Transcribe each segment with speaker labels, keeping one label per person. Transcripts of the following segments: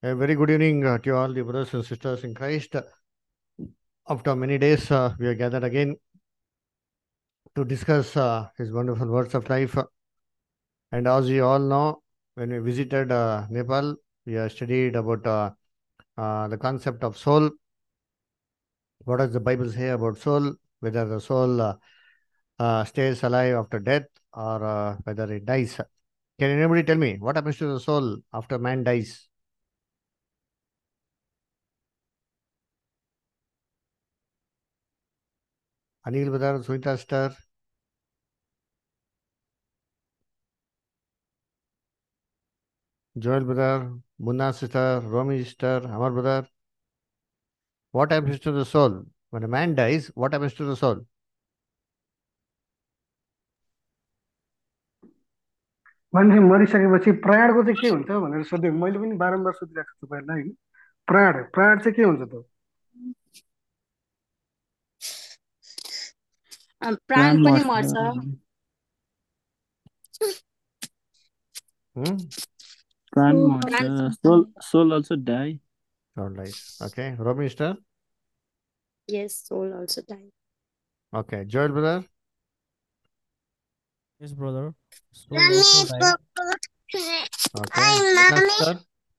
Speaker 1: A very good evening to all the brothers and sisters in Christ. After many days, we are gathered again to discuss His wonderful words of life. And as you all know, when we visited Nepal, we have studied about the concept of soul. What does the Bible say about soul? Whether the soul stays alive after death or whether it dies. Can anybody tell me what happens to the soul after man dies? Anil brother, Sunita sister, Joel brother, Munna sister, Romy sister, Amar brother. What happens to the soul? When a man dies, what happens to the soul?
Speaker 2: मान्छे मरिसकेपछि प्राणको चाहिँ के हुन्छ भनेर सोध्यो मैले पनि बारम्बार सोधिरहेको छु तपाईँहरूलाई होइन प्राण प्राण चाहिँ के हुन्छ त
Speaker 3: प्राण
Speaker 4: प्राण
Speaker 3: पनि
Speaker 4: मर्छ
Speaker 3: मर्छ।
Speaker 4: प्राण
Speaker 3: प्राण
Speaker 4: मर्छ soul also die.
Speaker 1: Soul dies. Okay. Romy sister?
Speaker 3: Yes, soul also die.
Speaker 1: Okay. Joel brother?
Speaker 5: Yes, brother. Soul also die.
Speaker 1: Okay. Munna sister?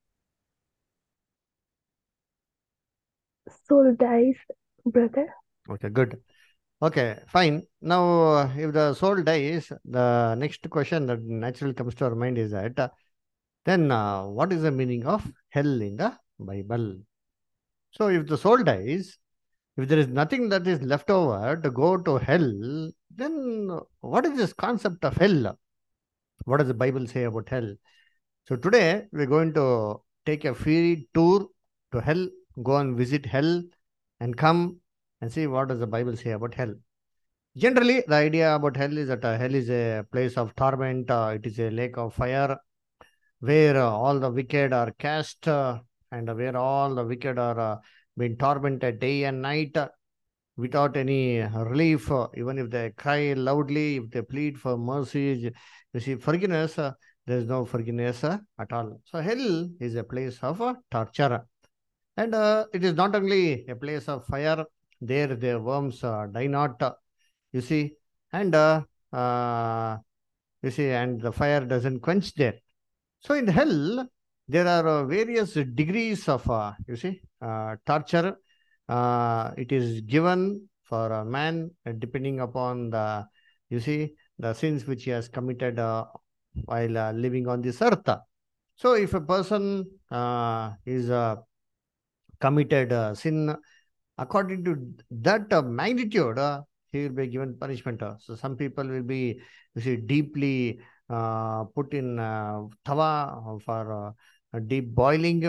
Speaker 6: Soul dies, brother.
Speaker 1: Okay, good. Okay, fine. Now, if the soul dies, the next question that naturally comes to our mind is that then what is the meaning of hell in the Bible? So, if the soul dies, if there is nothing that is left over to go to hell, then what is this concept of hell? What does the Bible say about hell? So, today we're going to take a free tour to hell, go and visit hell, and come and see what does the Bible say about hell. Generally, the idea about hell is that hell is a place of torment. It is a lake of fire where all the wicked are cast and where all the wicked are being tormented day and night without any relief. Even if they cry loudly, if they plead for mercy, you see, forgiveness, there is no forgiveness at all. So, hell is a place of torture. And it is not only a place of fire, there the worms die not. You see, and you see, and the fire doesn't quench there. So in hell, there are various degrees of you see torture. It is given for a man depending upon the you see the sins which he has committed while living on this earth. So if a person is committed sin according to that magnitude, he will be given punishment. So some people will be, you see, deeply put in tawa for deep boiling.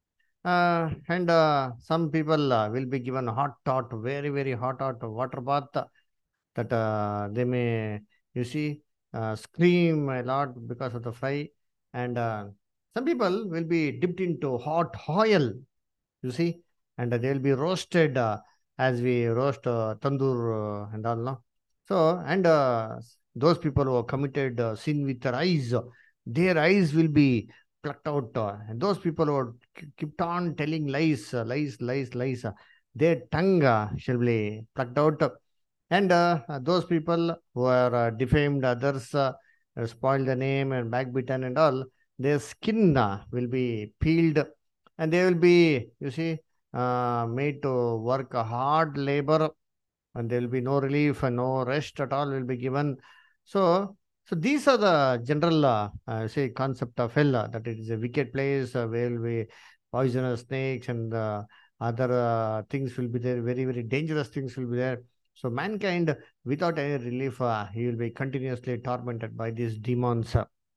Speaker 1: And some people will be given hot, very, very hot water bath that they may, you see, scream a lot because of the fry. And some people will be dipped into hot oil, you see, and they will be roasted as we roast tandoor and all. No? So, and those people who have committed sin with their eyes will be plucked out. And those people who kept on telling lies, their tongue shall be plucked out. And those people who are defamed others, spoiled the name and backbitten and all, their skin will be peeled and they will be, you see, made to work a hard labor and there will be no relief and no rest at all will be given. So these are the general, say, concept of hell, that it is a wicked place where will be poisonous snakes and other things will be there, very, very dangerous things will be there. So mankind, without any relief, he will be continuously tormented by these demons.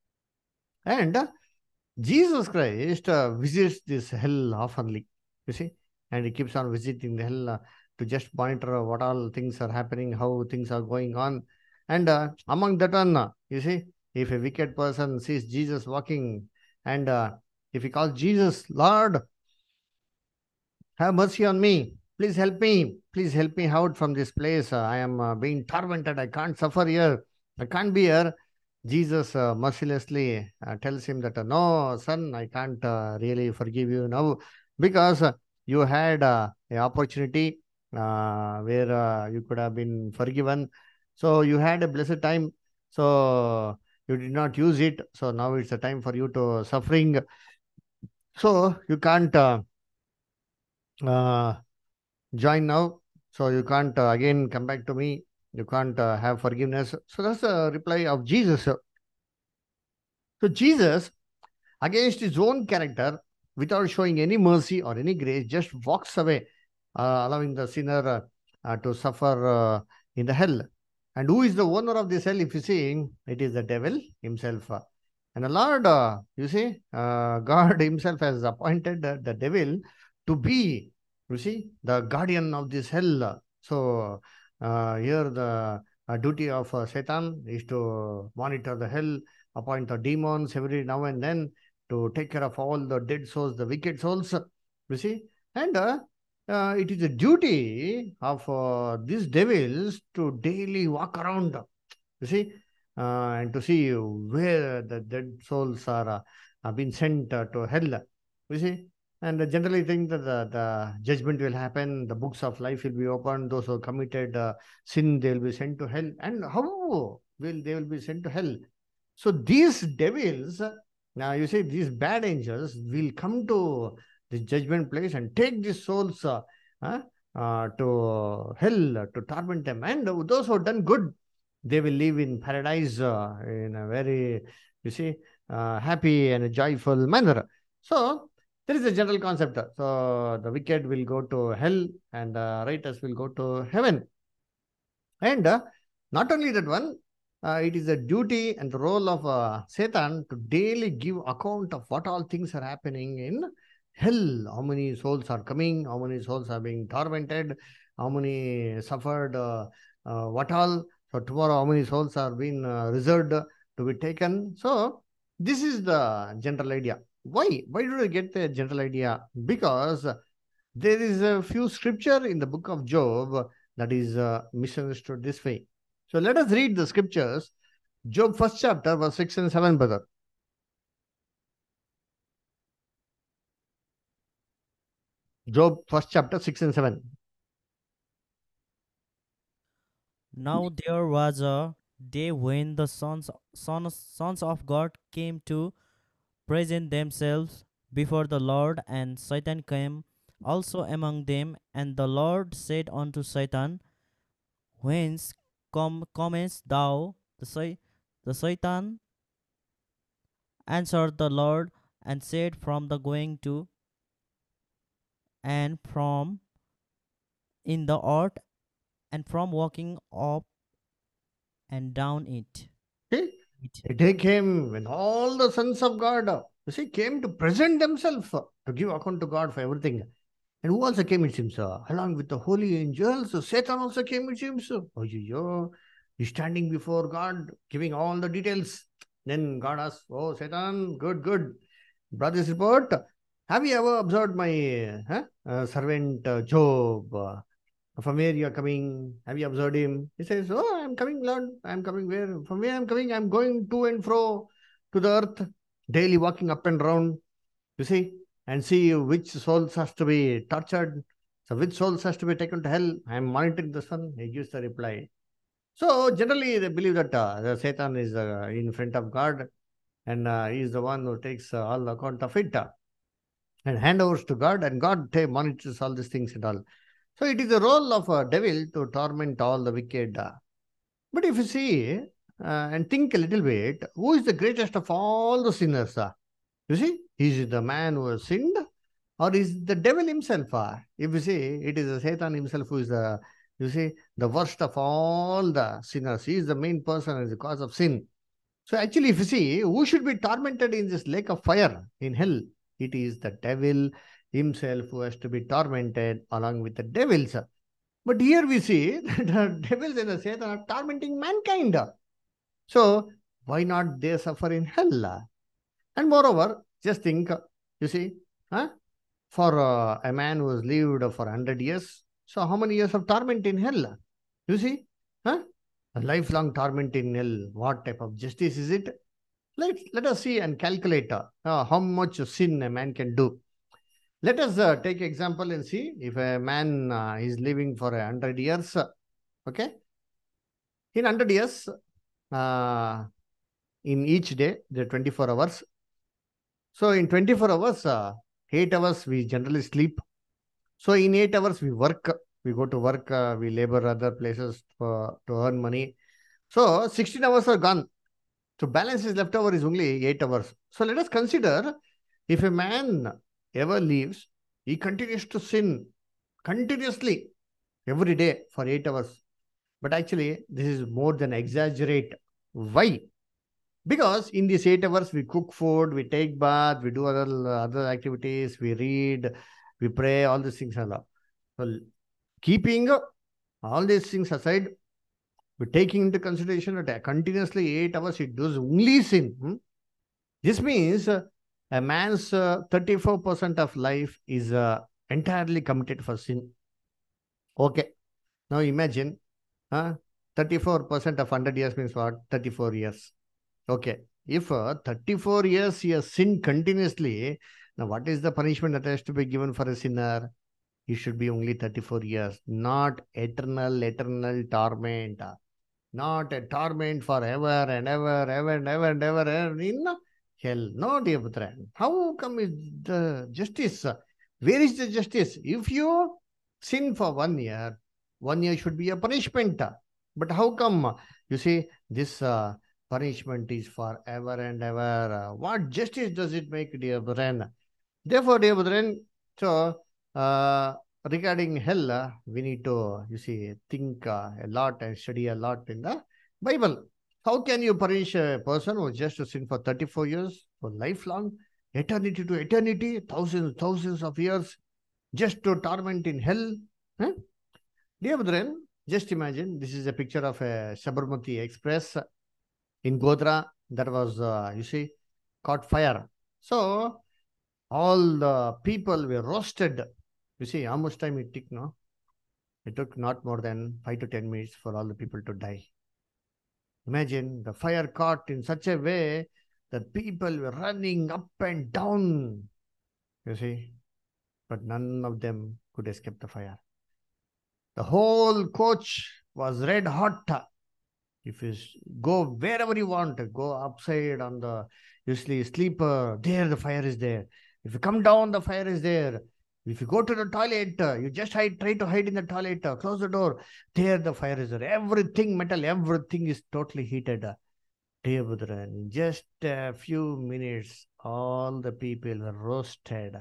Speaker 1: And Jesus Christ visits this hell oftenly, you see, and he keeps on visiting the hell to just monitor what all things are happening, how things are going on. And among that one, you see, if a wicked person sees Jesus walking and if he calls Jesus, Lord, have mercy on me. Please help me. Please help me out from this place. I am being tormented. I can't suffer here. I can't be here. Jesus mercilessly tells him that, no, son, I can't really forgive you now because you had an opportunity where you could have been forgiven. So you had a blessed time. So you did not use it. So now it's a time for you to suffering. So you can't uh, join now. So you can't again come back to me. You can't have forgiveness. So that's the reply of Jesus. So Jesus, against his own character, without showing any mercy or any grace, just walks away, allowing the sinner to suffer in the hell. And who is the owner of this hell? If you see, it is the devil himself. And the Lord, you see, God himself has appointed the devil to be, you see, the guardian of this hell. So here the duty of Satan is to monitor the hell, appoint the demons every now and then to take care of all the dead souls, the wicked souls, you see. And it is a duty of these devils to daily walk around, you see, and to see where the dead souls are being sent to hell, you see. And generally think that the judgment will happen, the books of life will be opened, those who committed sin, they will be sent to hell. And how will they will be sent to hell? So these devils, now you see, these bad angels will come to the judgment place and take these souls to hell to torment them. And those who have done good, they will live in paradise in a very, you see, happy and a joyful manner. So there is a general concept. So the wicked will go to hell and the righteous will go to heaven. And not only that one, it is a duty and the role of Satan to daily give account of what all things are happening in hell. How many souls are coming, how many souls are being tormented, how many suffered, what all. So tomorrow, how many souls are being reserved to be taken. So this is the general idea. Why? Why do I get the general idea? Because there is a few scripture in the book of Job that is misunderstood this way. So let us read the scriptures. Job first chapter, verse 6 and 7, brother. Job first chapter, 6 and 7.
Speaker 5: Now there was a day when the sons of God came to present themselves before the Lord, and Satan came also among them. And the Lord said unto Satan, Whence comest thou? The Satan answered the Lord and said, From the going to and from in the earth, and from walking up and down it.
Speaker 1: Okay? A day came when all the sons of God, you see, came to present themselves to give account to God for everything. And who also came, it seems, along with the holy angels. So Satan also came, it seems. Oh, he's standing before God, giving all the details. Then God asks, oh, Satan, good, good. Brought this report. Have you ever observed my servant Job? From where you are coming? Have you observed him? He says, oh, I am coming, Lord. I am coming where? From where I am coming? I am going to and fro to the earth, daily walking up and down, you see, and see which souls has to be tortured. So which souls has to be taken to hell? I am monitoring the sun. He gives the reply. So generally they believe that the Satan is in front of God and he is the one who takes all account of it and handovers to God, and God monitors all these things and all. So it is the role of a devil to torment all the wicked. But if you see and think a little bit, who is the greatest of all the sinners? You see, is the man who has sinned, or is the devil himself? If you see, it is the Satan himself who is the, you see, the worst of all the sinners. He is the main person as the cause of sin. So actually, if you see, who should be tormented in this lake of fire in hell? It is the devil himself who has to be tormented along with the devils. But here we see that the devils and the Satan are tormenting mankind. So why not they suffer in hell? And moreover, just think, you see, for a man who has lived for 100 years, so how many years of torment in hell? You see, A lifelong torment in hell. What type of justice is it? Let us see and calculate how much sin a man can do. Let us take example and see if a man is living for 100 years. Okay. In 100 years, in each day, there are 24 hours. So in 24 hours, 8 hours we generally sleep. So in 8 hours we work. We go to work, we labor other places to earn money. So 16 hours are gone. So balance is left over is only 8 hours. So let us consider if a man ever leaves, he continues to sin continuously every day for 8 hours. But actually, this is more than exaggerate. Why? Because in these 8 hours, we cook food, we take bath, we do other activities, we read, we pray, all these things. So keeping all these things aside, we're taking into consideration that continuously 8 hours it does only sin. This means a man's 34% of life is entirely committed for sin. Okay. Now imagine 34% of 100 years means what? 34 years. Okay. If 34 years he has sinned continuously, now what is the punishment that has to be given for a sinner? He should be only 34 years, not eternal torment. Not a torment forever and ever, ever and ever and ever in hell. No, dear brethren. How come is the justice? Where is the justice? If you sin for 1 year, 1 year should be a punishment. But how come? You see, this punishment is forever and ever. What justice does it make, dear brethren? Therefore, dear brethren, so regarding hell, we need to, think a lot and study a lot in the Bible. How can you punish a person who just to sin for 34 years, for lifelong, eternity to eternity, thousands of years, just to torment in hell? Huh? Dear brethren, just imagine, this is a picture of a Sabarmati Express in Godhra that was, caught fire. So, all the people were roasted. You see, how much time it took, no? It took not more than 5 to 10 minutes for all the people to die. Imagine the fire caught in such a way that people were running up and down. You see, but none of them could escape the fire. The whole coach was red hot. If you go wherever you want, go upside on the usually sleeper, there the fire is there. If you come down, the fire is there. If you go to the toilet, you just try to hide in the toilet, close the door, there the fire is there. Everything metal, everything is totally heated. Dear brethren, in just a few minutes, all the people were roasted.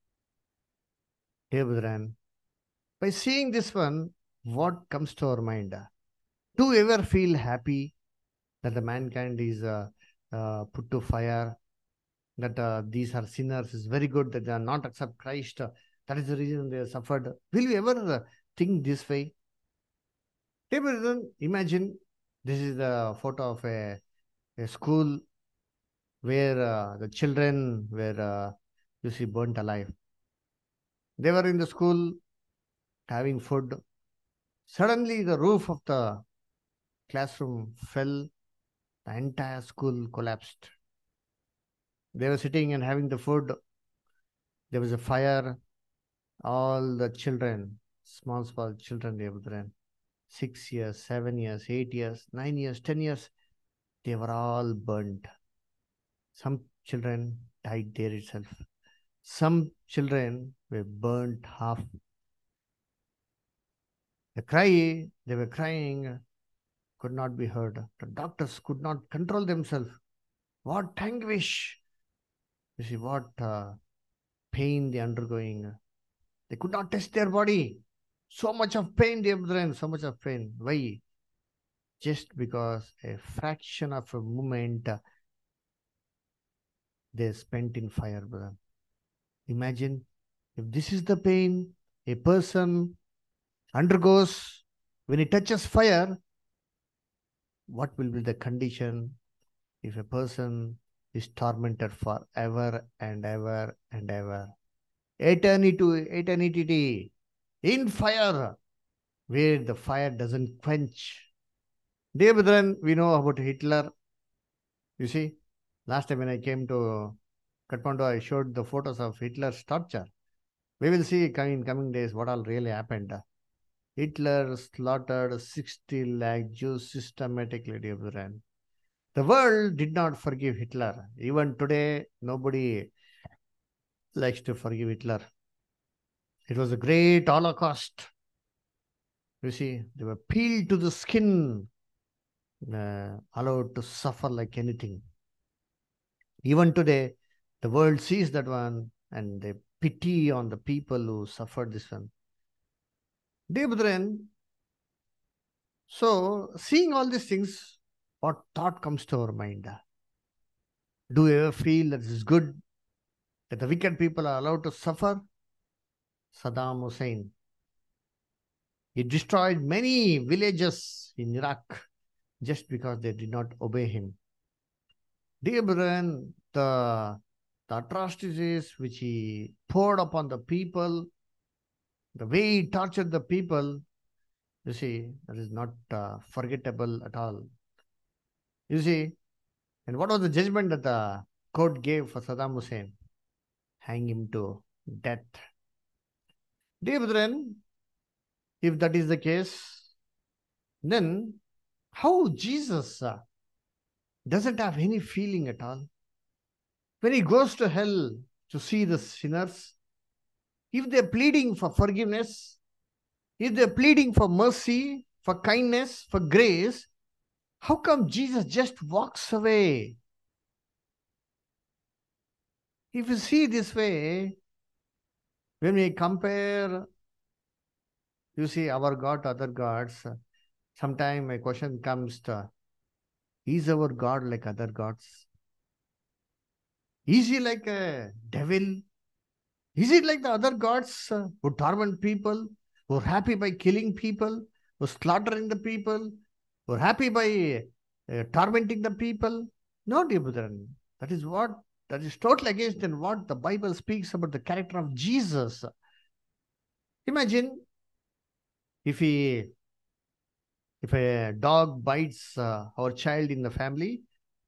Speaker 1: Dear brethren, by seeing this one, what comes to our mind? Do you ever feel happy that the mankind is put to fire, that these are sinners? Is very good that they are not accept Christ. That is the reason they have suffered. Will you ever think this way? Imagine this is the photo of a school where the children were, burnt alive. They were in the school having food. Suddenly, the roof of the classroom fell. The entire school collapsed. They were sitting and having the food. There was a fire. All the children, small children, they were 6 years, 7 years, 8 years, 9 years, 10 years, they were all burnt. Some children died there itself. Some children were burnt half. They were crying, could not be heard. The doctors could not control themselves. What anguish! You see, what pain they undergoing. They could not touch their body. So much of pain, dear brethren, so much of pain. Why? Just because a fraction of a moment they spent in fire, brother. Imagine if this is the pain a person undergoes when he touches fire, what will be the condition if a person is tormented forever and ever and ever? Eternity to eternity in fire, where the fire doesn't quench. Dear brethren, we know about Hitler. You see, last time when I came to Kathmandu, I showed the photos of Hitler's torture. We will see in coming days what all really happened. Hitler slaughtered 60 lakh Jews systematically, dear brethren. The world did not forgive Hitler. Even today, nobody likes to forgive Hitler. It was a great Holocaust. You see, they were peeled to the skin, allowed to suffer like anything. Even today, the world sees that one and they pity on the people who suffered this one. Dear brethren, so seeing all these things, what thought comes to our mind? Do you ever feel that it is good that the wicked people are allowed to suffer? Saddam Hussein, he destroyed many villages in Iraq just because they did not obey him. Dear brethren, the atrocities which he poured upon the people, the way he tortured the people, you see, that is not forgettable at all. You see, and what was the judgment that the court gave for Saddam Hussein? Hang him to death. Dear brethren, if that is the case, then how Jesus doesn't have any feeling at all? When he goes to hell to see the sinners, if they're pleading for forgiveness, if they're pleading for mercy, for kindness, for grace, how come Jesus just walks away? If you see this way, when we compare, you see, our God to other gods, sometimes a question comes to, is our God like other gods? Is he like a devil? Is it like the other gods who torment people, who are happy by killing people, who are slaughtering the people, who are happy by tormenting the people? No, dear brethren. That is totally against than what the Bible speaks about the character of Jesus. Imagine if a dog bites our child in the family,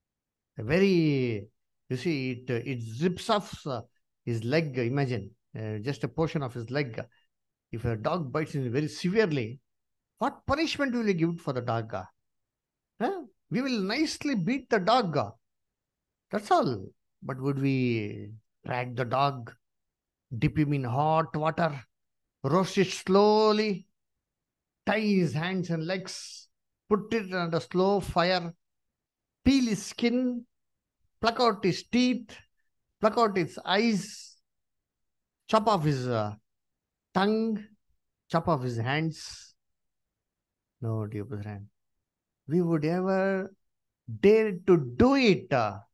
Speaker 1: you see, it rips off his leg. Imagine just a portion of his leg. If a dog bites him very severely, what punishment will we give for the dog? We will nicely beat the dog. That's all. But would we drag the dog, dip him in hot water, roast it slowly, tie his hands and legs, put it under slow fire, peel his skin, pluck out his teeth, pluck out his eyes, chop off his tongue, chop off his hands? No, dear brethren. We would ever dare to do it.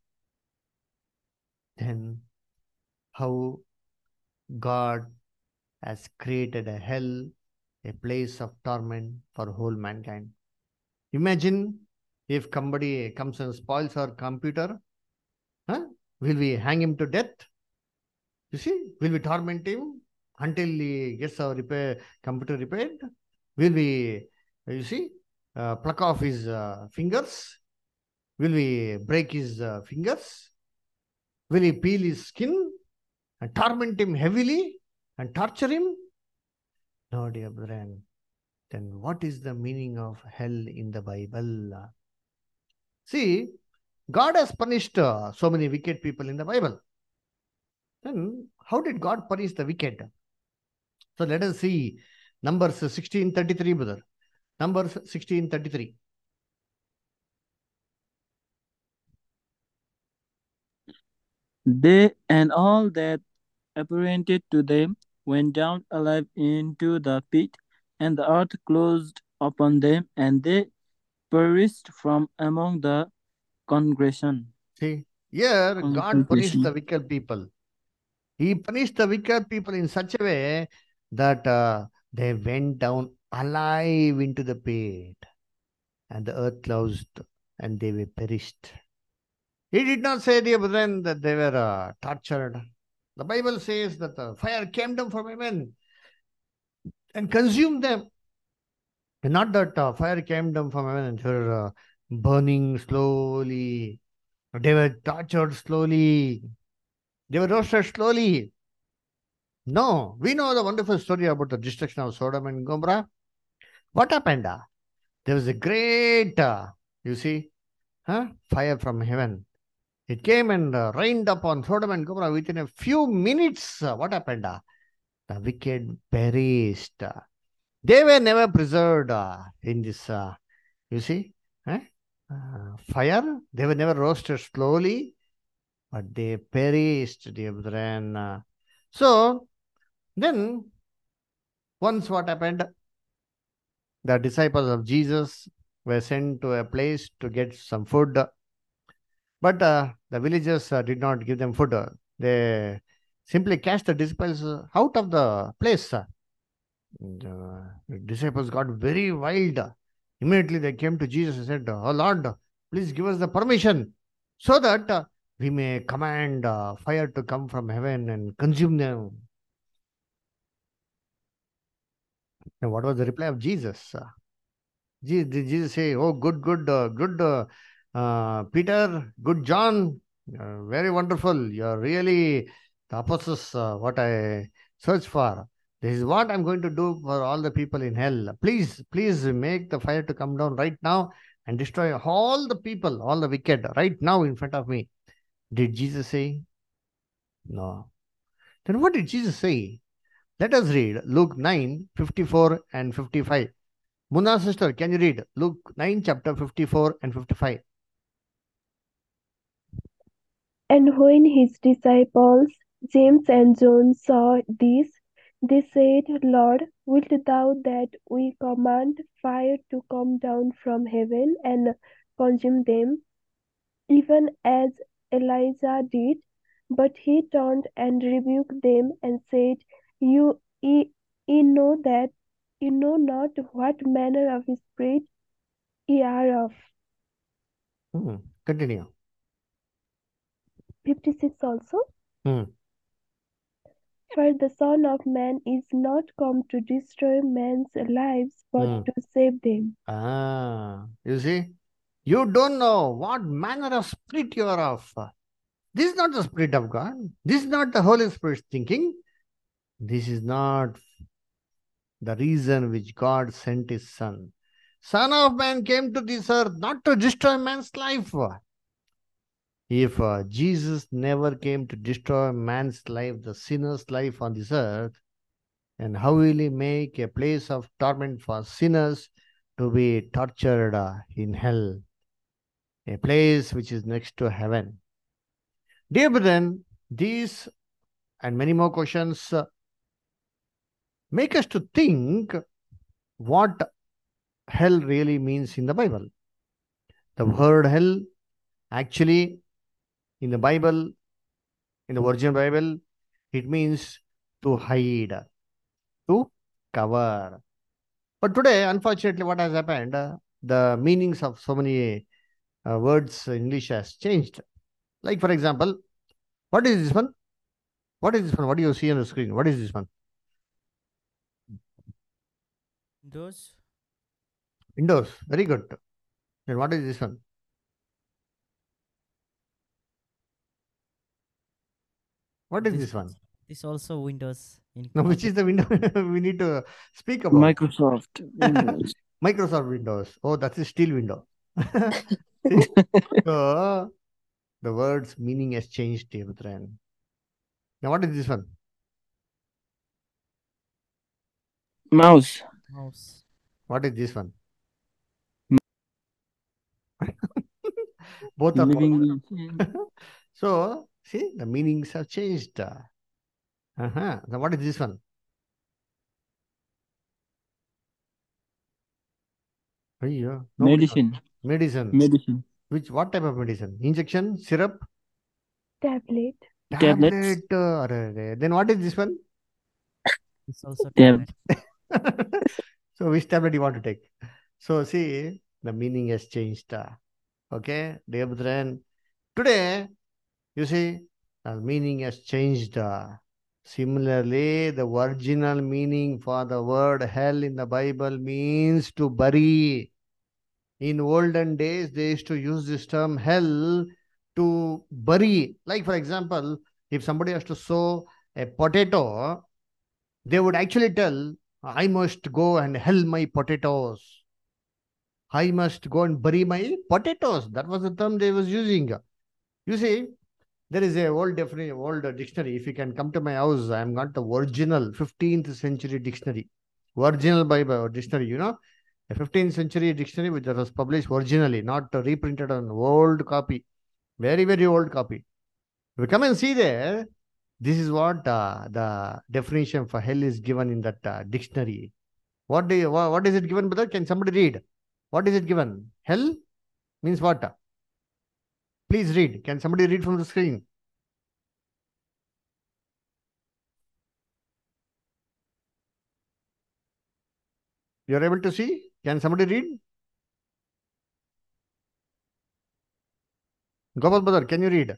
Speaker 1: Then how God has created a hell, a place of torment for whole mankind. Imagine if somebody comes and spoils our computer, will we hang him to death? You see, will we torment him until he gets our computer repaired? Will we, you see, pluck off his fingers? Will we break his fingers? Will we peel his skin and torment him heavily and torture him? No, dear brethren. Then what is the meaning of hell in the Bible? See, God has punished so many wicked people in the Bible. Then how did God punish the wicked? So let us see Numbers 16:33, brother. Numbers 16:33.
Speaker 4: They and all that apprehended to them went down alive into the pit, and the earth closed upon them, and they perished from among the congregation.
Speaker 1: See, here God punished
Speaker 4: Congregation.
Speaker 1: the wicked people. He punished the wicked people in such a way that they went down alive into the pit, and the earth closed, and they were perished. He did not say, dear brethren, that they were tortured. The Bible says that the fire came down from heaven and consumed them. And not that fire came down from heaven and they were burning slowly. They were tortured slowly. They were roasted slowly. No, we know the wonderful story about the destruction of Sodom and Gomorrah. What happened? There was a great, fire from heaven. It came and rained upon Sodom and Gomorrah within a few minutes. What happened? The wicked perished. They were never preserved in this, fire. They were never roasted slowly, but they perished, dear brethren. So, then, once what happened? The disciples of Jesus were sent to a place to get some food. But the villagers did not give them food. They simply cast the disciples out of the place. The disciples got very wild. Immediately they came to Jesus and said, "Oh Lord, please give us the permission so that we may command fire to come from heaven and consume them." And what was the reply of Jesus? Did Jesus say, "Oh, good, Peter, good John, very wonderful. You're really the apostles, what I search for. This is what I'm going to do for all the people in hell. Please, please make the fire to come down right now and destroy all the people, all the wicked, right now in front of me." Did Jesus say? No. Then what did Jesus say? Let us read Luke 9:54 and 55. Munna sister, can you read Luke 9, chapter 54 and 55?
Speaker 6: And when his disciples, James and John, saw this, they said, Lord, wilt thou that we command fire to come down from heaven and consume them, even as Elijah did? But he turned and rebuked them and said, ye know not what manner of spirit ye are of.
Speaker 1: Continue.
Speaker 6: 56 also.
Speaker 1: Hmm.
Speaker 6: For the Son of Man is not come to destroy men's lives, but to save them.
Speaker 1: You see, you don't know what manner of spirit you are of. This is not the Spirit of God. This is not the Holy Spirit's thinking. This is not the reason which God sent his Son. Son of Man came to this earth not to destroy man's life. If Jesus never came to destroy man's life, the sinner's life on this earth, and how will he make a place of torment for sinners to be tortured in hell? A place which is next to heaven. Dear brethren, these and many more questions make us to think what hell really means in the Bible. The word hell actually in the Bible, in the original Bible, it means to hide, to cover. But today, unfortunately, what has happened, the meanings of so many words in English has changed. Like, for example, what is this one? What is this one? What do you see on the screen? What is this one?
Speaker 5: Windows.
Speaker 1: Windows. Very good. And what is this one? What is this one?
Speaker 5: This also Windows.
Speaker 1: No, which is the window we need to speak about?
Speaker 4: Microsoft Windows.
Speaker 1: Microsoft Windows. Oh, that's a steel window. So, the word's meaning has changed, dear brethren. Now, what is this one?
Speaker 4: Mouse.
Speaker 5: Mouse.
Speaker 1: What is this one? Both are
Speaker 4: Living.
Speaker 1: So, see, the meanings have changed. Now, what is this one? No
Speaker 4: Medicine.
Speaker 1: Medicine.
Speaker 4: Medicine.
Speaker 1: What type of medicine? Injection, syrup,
Speaker 6: Tablet.
Speaker 4: Tablets.
Speaker 1: Then what is this one?
Speaker 5: It's also
Speaker 4: Tab.
Speaker 5: tablet.
Speaker 1: So which tablet you want to take? So see, the meaning has changed. Okay, dear brethren. Today, you see, the meaning has changed. Similarly, the original meaning for the word hell in the Bible means to bury. In olden days, they used to use this term hell to bury. Like, for example, if somebody has to sow a potato, they would actually tell, I must go and hell my potatoes. I must go and bury my potatoes. That was the term they was using. You see, there is a old dictionary. If you can come to my house, I am got the original 15th century dictionary. Original Bible dictionary, a 15th century dictionary which was published originally, not reprinted on old copy. Very, very old copy. If you come and see there, this is what the definition for hell is given in that dictionary. What is it given, brother? Can somebody read? What is it given? Hell means what? Please read. Can somebody read from the screen? You're able to see? Can somebody read? Gopal brother, can you read?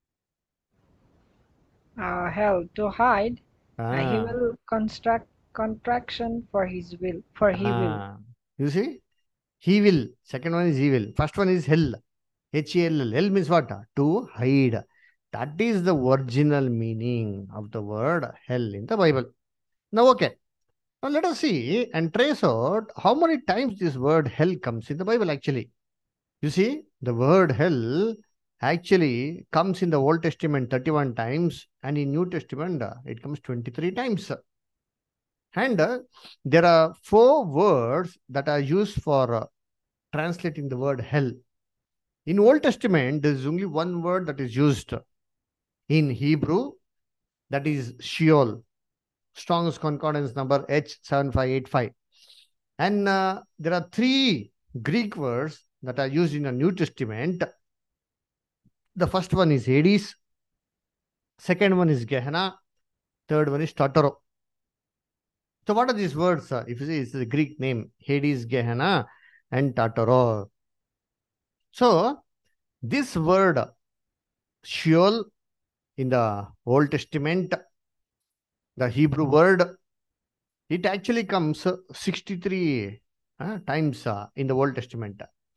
Speaker 7: Hell, to hide. He
Speaker 1: Ah,
Speaker 7: will construct contraction for his will. For he will.
Speaker 1: You see? He will. Second one is he will. First one is hell. H-E-L-L. Hell means what? To hide. That is the original meaning of the word hell in the Bible. Now, okay. Now, let us see and trace out how many times this word hell comes in the Bible actually. You see, the word hell actually comes in the Old Testament 31 times and in New Testament it comes 23 times. And there are 4 words that are used for translating the word hell. In Old Testament, there is only one word that is used in Hebrew, that is Sheol. Strong's Concordance number H7585. And there are 3 Greek words that are used in the New Testament. The first one is Hades, second one is Gehenna, third one is Tartaro. So what are these words? If you see, it's the Greek name, Hades, Gehenna, and Tartaro. So this word Sheol in the Old Testament, the Hebrew word, it actually comes 63 times in the Old Testament.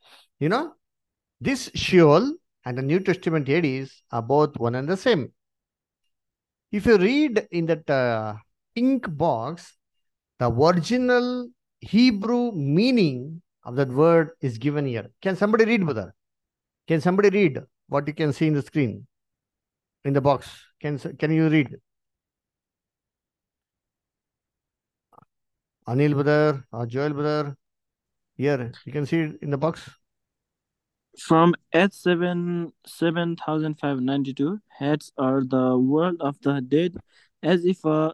Speaker 1: This Sheol and the New Testament Hades are both one and the same. If you read in that pink box, the original Hebrew meaning of that word is given here. Can somebody read, brother? Can somebody read what you can see in the screen? In the box. Can you read? Anil brother or Joel brother? Here, you can see it in the box.
Speaker 4: From 7,592 heads are the world of the dead, as if a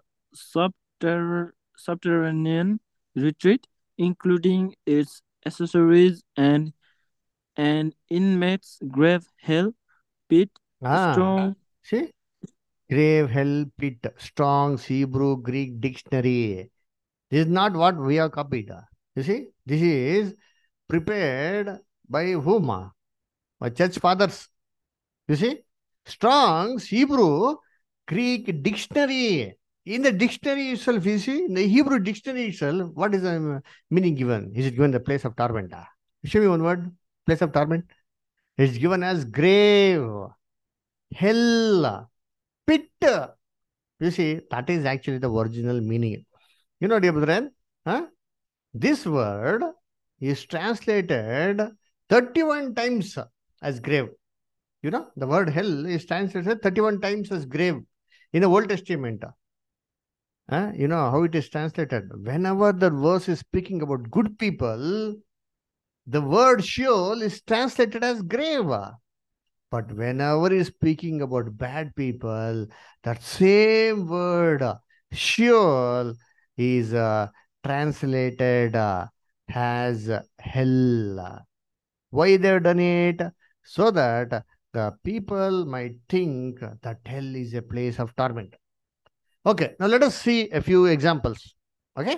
Speaker 4: subterranean retreat, including its accessories and an inmate's grave, hell, pit, strong.
Speaker 1: See? Grave, hell, pit, Strong's Hebrew Greek dictionary. This is not what we have copied. You see? This is prepared by whom? By church fathers. You see? Strong's Hebrew Greek dictionary. In the dictionary itself, you see, in the Hebrew dictionary itself, what is the meaning given? Is it given the place of torment? Show me one word. Place of torment. It's given as grave, hell, pit. You see, that is actually the original meaning. Dear brethren, this word is translated 31 times as grave. The word hell is translated 31 times as grave in the Old Testament. You know how it is translated. Whenever the verse is speaking about good people, the word Sheol is translated as grave. But whenever is speaking about bad people, that same word Sheol is translated as hell. Why they have done it? So that the people might think that hell is a place of torment. Okay, now let us see a few examples. Okay?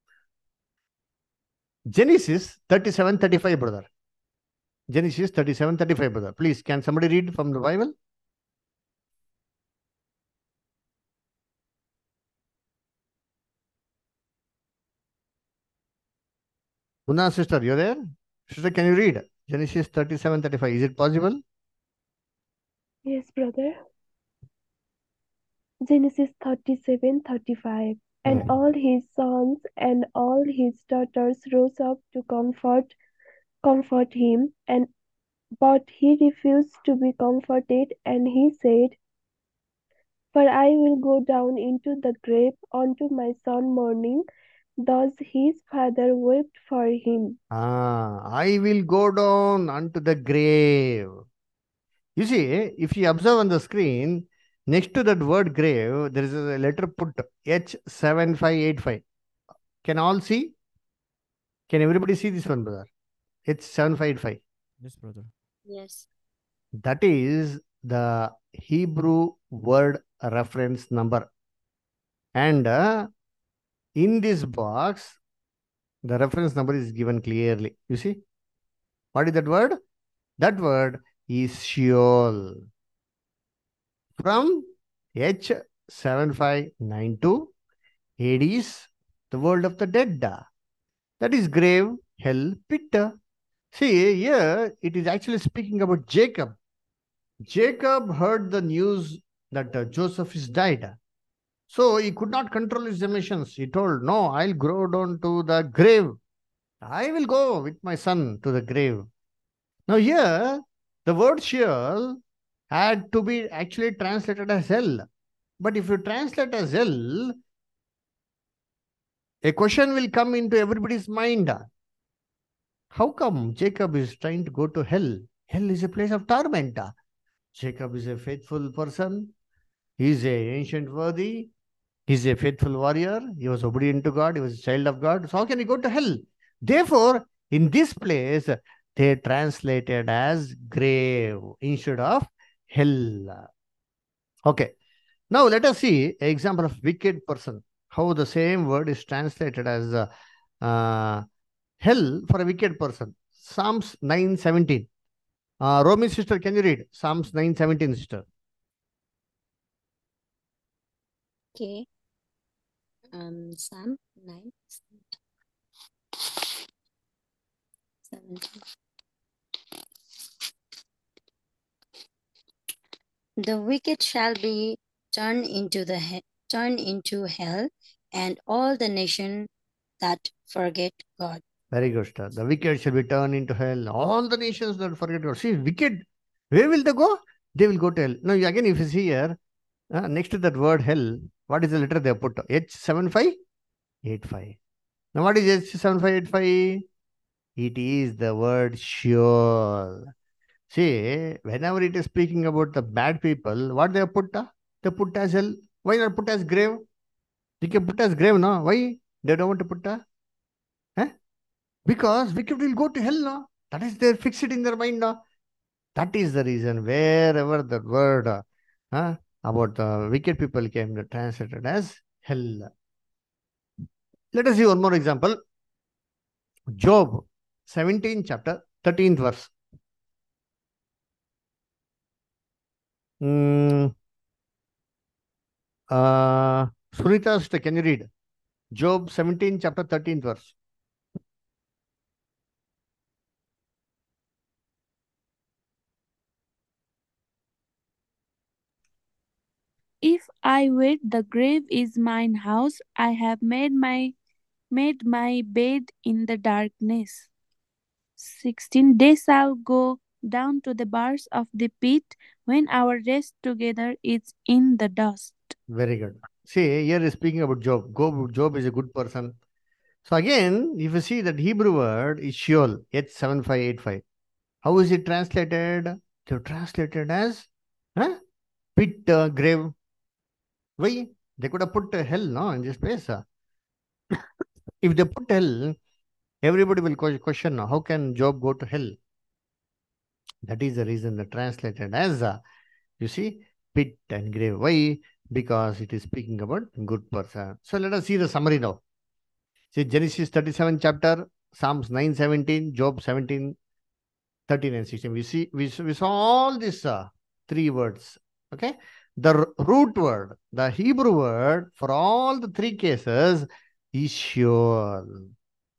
Speaker 1: Genesis 37:35, brother. Genesis 37:35, brother. Please, can somebody read from the Bible? Una sister, you're there? Sister, can you read Genesis 37:35? Is it possible?
Speaker 6: Yes, brother. Genesis 37:35. And all his sons and all his daughters rose up to comfort him, but he refused to be comforted, and he said, For I will go down into the grave unto my son mourning. Thus his father wept for him.
Speaker 1: I will go down unto the grave. You see, if you observe on the screen, next to that word grave, there is a letter put H7585. Can all see? Can everybody see this one, brother? H7585.
Speaker 5: Yes, brother.
Speaker 3: Yes.
Speaker 1: That is the Hebrew word reference number. And in this box, the reference number is given clearly. You see? What is that word? That word is Sheol. From H7592, Hades, the world of the dead. That is grave, hell, pit. See, here it is actually speaking about Jacob. Jacob heard the news that Joseph is died. So he could not control his emotions. He told, No, I'll go down to the grave. I will go with my son to the grave. Now, here, the word Sheol had to be actually translated as hell. But if you translate as hell, a question will come into everybody's mind. How come Jacob is trying to go to hell? Hell is a place of torment. Jacob is a faithful person. He is a ancient worthy. He is a faithful warrior. He was obedient to God. He was a child of God. So how can he go to hell? Therefore, in this place, they translated as grave instead of hell. Okay. Now let us see an example of wicked person. How the same word is translated as hell for a wicked person. Psalms 9:17. Romy sister, can you read Psalms 9:17, sister?
Speaker 3: Okay. Psalm 9, 17. The wicked shall be turned into hell, and all the nation that forget God.
Speaker 1: Very good, sister. The wicked shall be turned into hell. All the nations that forget God. See, wicked, where will they go? They will go to hell. Now, again, if you see here, next to that word hell, what is the letter they put? H7585. Now, what is H7585? It is the word Sheol. See, whenever it is speaking about the bad people, what they have put? They put as hell. Why not put as grave? You can put as grave, no? Why? They don't want to put because wicked will go to hell, no? That is their fixed in their mind, no? That is the reason wherever the word about the wicked people came translated as hell. Let us see one more example. Job 17 chapter 13th verse. Sunita sister, can you read Job 17 chapter 13th verse?
Speaker 8: If I wait, the grave is mine house. I have made my bed in the darkness. 16. They shall go down to the bars of the pit when our rest together is in the dust.
Speaker 1: Very good. See, here is speaking about Job. Job is a good person. So again, if you see that Hebrew word is Sheol, H7585. How is it translated? They're translated as pit, grave. Why? They could have put hell, no, in this place. If they put hell, everybody will question, how can Job go to hell? That is the reason they translated as, you see, pit and grave. Why? Because it is speaking about good person. So let us see the summary now. See, Genesis 37 chapter, Psalms 9:17, Job 17, 13 and 16. We saw all these three words. Okay. The root word, the Hebrew word for all the three cases is Sheol.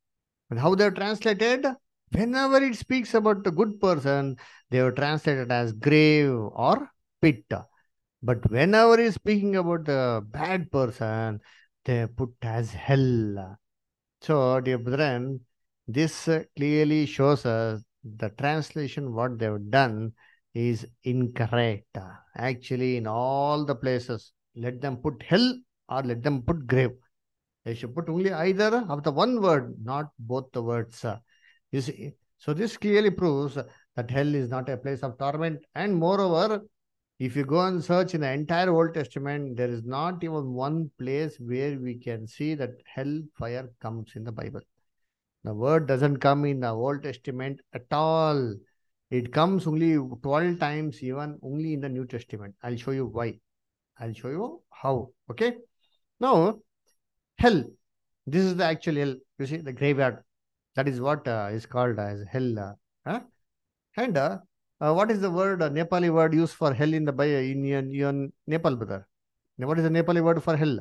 Speaker 1: But how they have translated? Whenever it speaks about the good person, they have translated as grave or pit. But whenever it's speaking about the bad person, they put as hell. So, dear brethren, this clearly shows us the translation what they've done is incorrect. Actually, in all the places, let them put hell or let them put grave. They should put only either of the one word, not both the words. You see, so this clearly proves that hell is not a place of torment. And moreover, if you go and search in the entire Old Testament, there is not even one place where we can see that hell fire comes in the Bible. The word doesn't come in the Old Testament at all. It comes only 12 times, even only in the New Testament. I'll show you why. I'll show you how. Okay. Now, hell. This is the actual hell. You see, the graveyard. That is what is called as hell. And what is the word, Nepali word used for hell in the in your Nepal, brother? Now, what is the Nepali word for hell?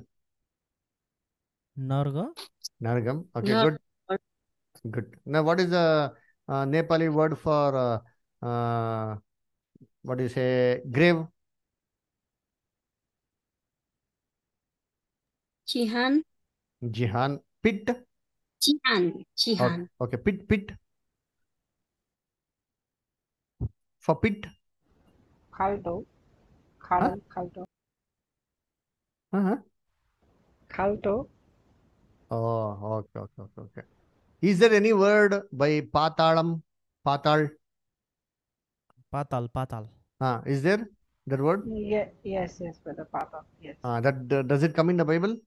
Speaker 5: Narga.
Speaker 1: Nargam. Okay,
Speaker 3: Not
Speaker 1: good. Good. Now, what is the Nepali word for what do you say? Grave.
Speaker 3: Chihan.
Speaker 1: Jihan. Pit.
Speaker 3: Chihan.
Speaker 1: Okay.
Speaker 3: Chihan.
Speaker 1: Okay. Pit. For pit.
Speaker 7: Khalto.
Speaker 1: Huh?
Speaker 7: Khalto.
Speaker 1: Uh-huh.
Speaker 7: Khalto.
Speaker 1: Oh, okay. Is there any word by Patalam? Patal?
Speaker 5: Patal.
Speaker 1: Is there that word?
Speaker 7: Yes, Brother Papa. Yes.
Speaker 1: Does it come in the Bible?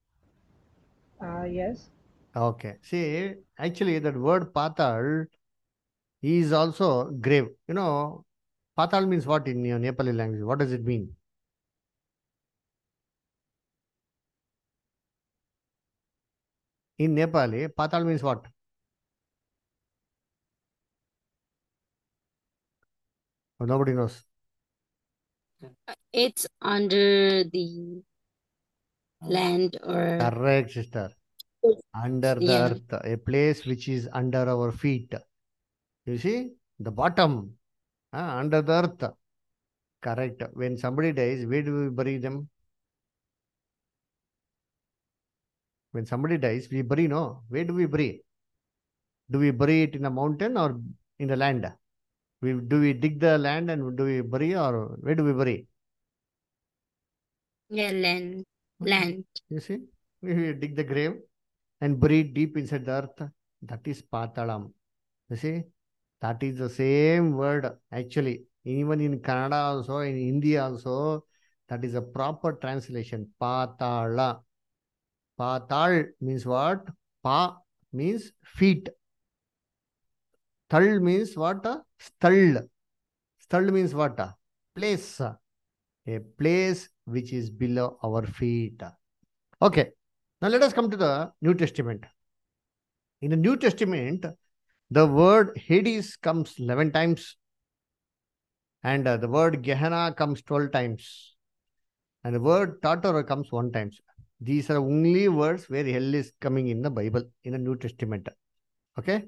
Speaker 7: Yes.
Speaker 1: Okay. See, actually, that word Patal is also grave. You know, Patal means what in your Nepali language? What does it mean? In Nepali, Patal means what? Oh, nobody knows.
Speaker 3: It's under the land or
Speaker 1: Correct, sister. Under the
Speaker 3: yeah.
Speaker 1: earth, a place which is under our feet. You see, the bottom, under the earth. Correct. When somebody dies, where do we bury them? When somebody dies, we bury, no? Where do we bury? Do we bury it in a mountain or in the land? Do we dig the land and do we bury, or where do we bury?
Speaker 3: Yeah, land.
Speaker 1: You see, we dig the grave and bury it deep inside the earth. That is Patalam. You see, that is the same word actually. Even in Kannada also, in Hindi also, that is a proper translation. Patala. Patal means what? Pa means feet. Thal means what? Stall. Stall means what? Place. A place which is below our feet. Okay. Now let us come to the New Testament. In the New Testament, the word Hades comes 11 times. And the word Gehenna comes 12 times. And the word Tartar comes 1 time. These are only words where hell is coming in the Bible, in the New Testament. Okay.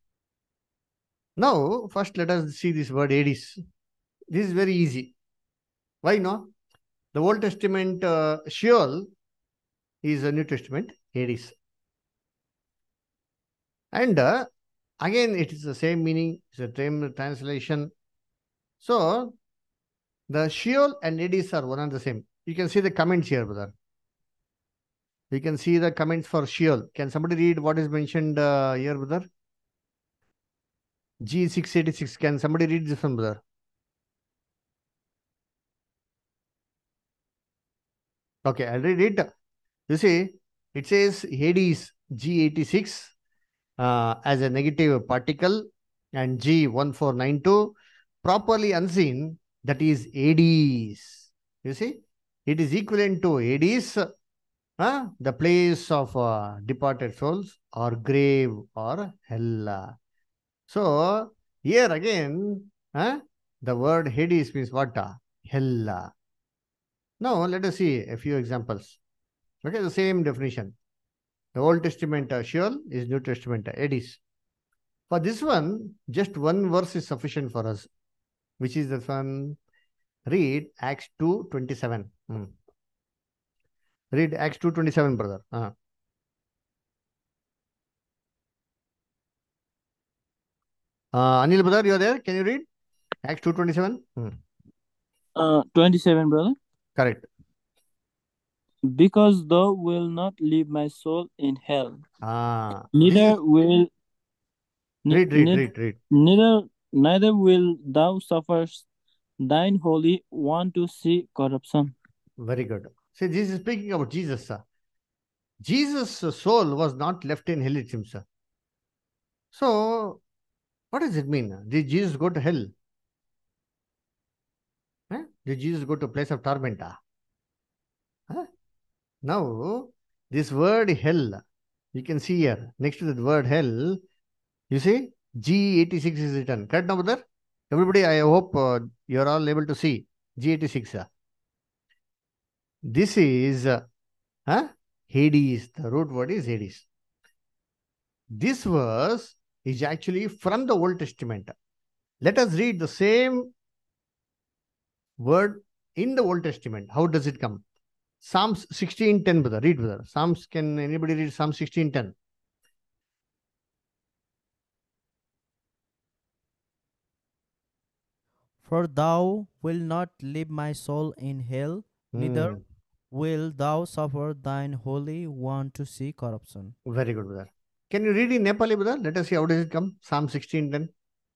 Speaker 1: Now, first let us see this word Hades. This is very easy. Why no? The Old Testament Sheol is a New Testament Hades. And again, it is the same meaning, it's the same translation. So, the Sheol and Hades are one and the same. You can see the comments here, brother. You can see the comments for Sheol. Can somebody read what is mentioned here, brother? G686. Can somebody read this one, brother? Okay, I'll read it. You see, it says Hades G86 as a negative particle and G1492 properly unseen, that is Hades. You see, it is equivalent to Hades, the place of departed souls, or grave, or hell. So, here again, the word Hades means what? Hell. Now, let us see a few examples. Okay, the same definition. The Old Testament Sheol is New Testament Hades. For this one, just one verse is sufficient for us. Which is the one? Read Acts 2:27. Read Acts 2:27, brother. Anil, brother, you are there? Can you read Acts 2:27?
Speaker 4: 27, brother.
Speaker 1: Correct.
Speaker 4: Because thou will not leave my soul in hell.
Speaker 1: Neither
Speaker 4: will thou suffer thine holy one to see corruption.
Speaker 1: Very good. See, this is speaking about Jesus, sir. Jesus' soul was not left in hell, it seems, sir. So, what does it mean? Did Jesus go to hell? Did Jesus go to a place of torment? Now, this word hell, you can see here, next to the word hell, you see, G86 is written. Correct now, brother? Everybody, I hope you're all able to see G86. This is Hades. The root word is Hades. This verse is actually from the Old Testament. Let us read the same word in the Old Testament. How does it come? Psalms 16:10, brother. Read, brother. Psalms, can anybody read Psalm 16:10?
Speaker 5: For thou wilt not leave my soul in hell, neither will thou suffer thine holy one to see corruption.
Speaker 1: Very good, brother. Can you read in Nepali, brother? Let us see how does it come. Psalm 16:10.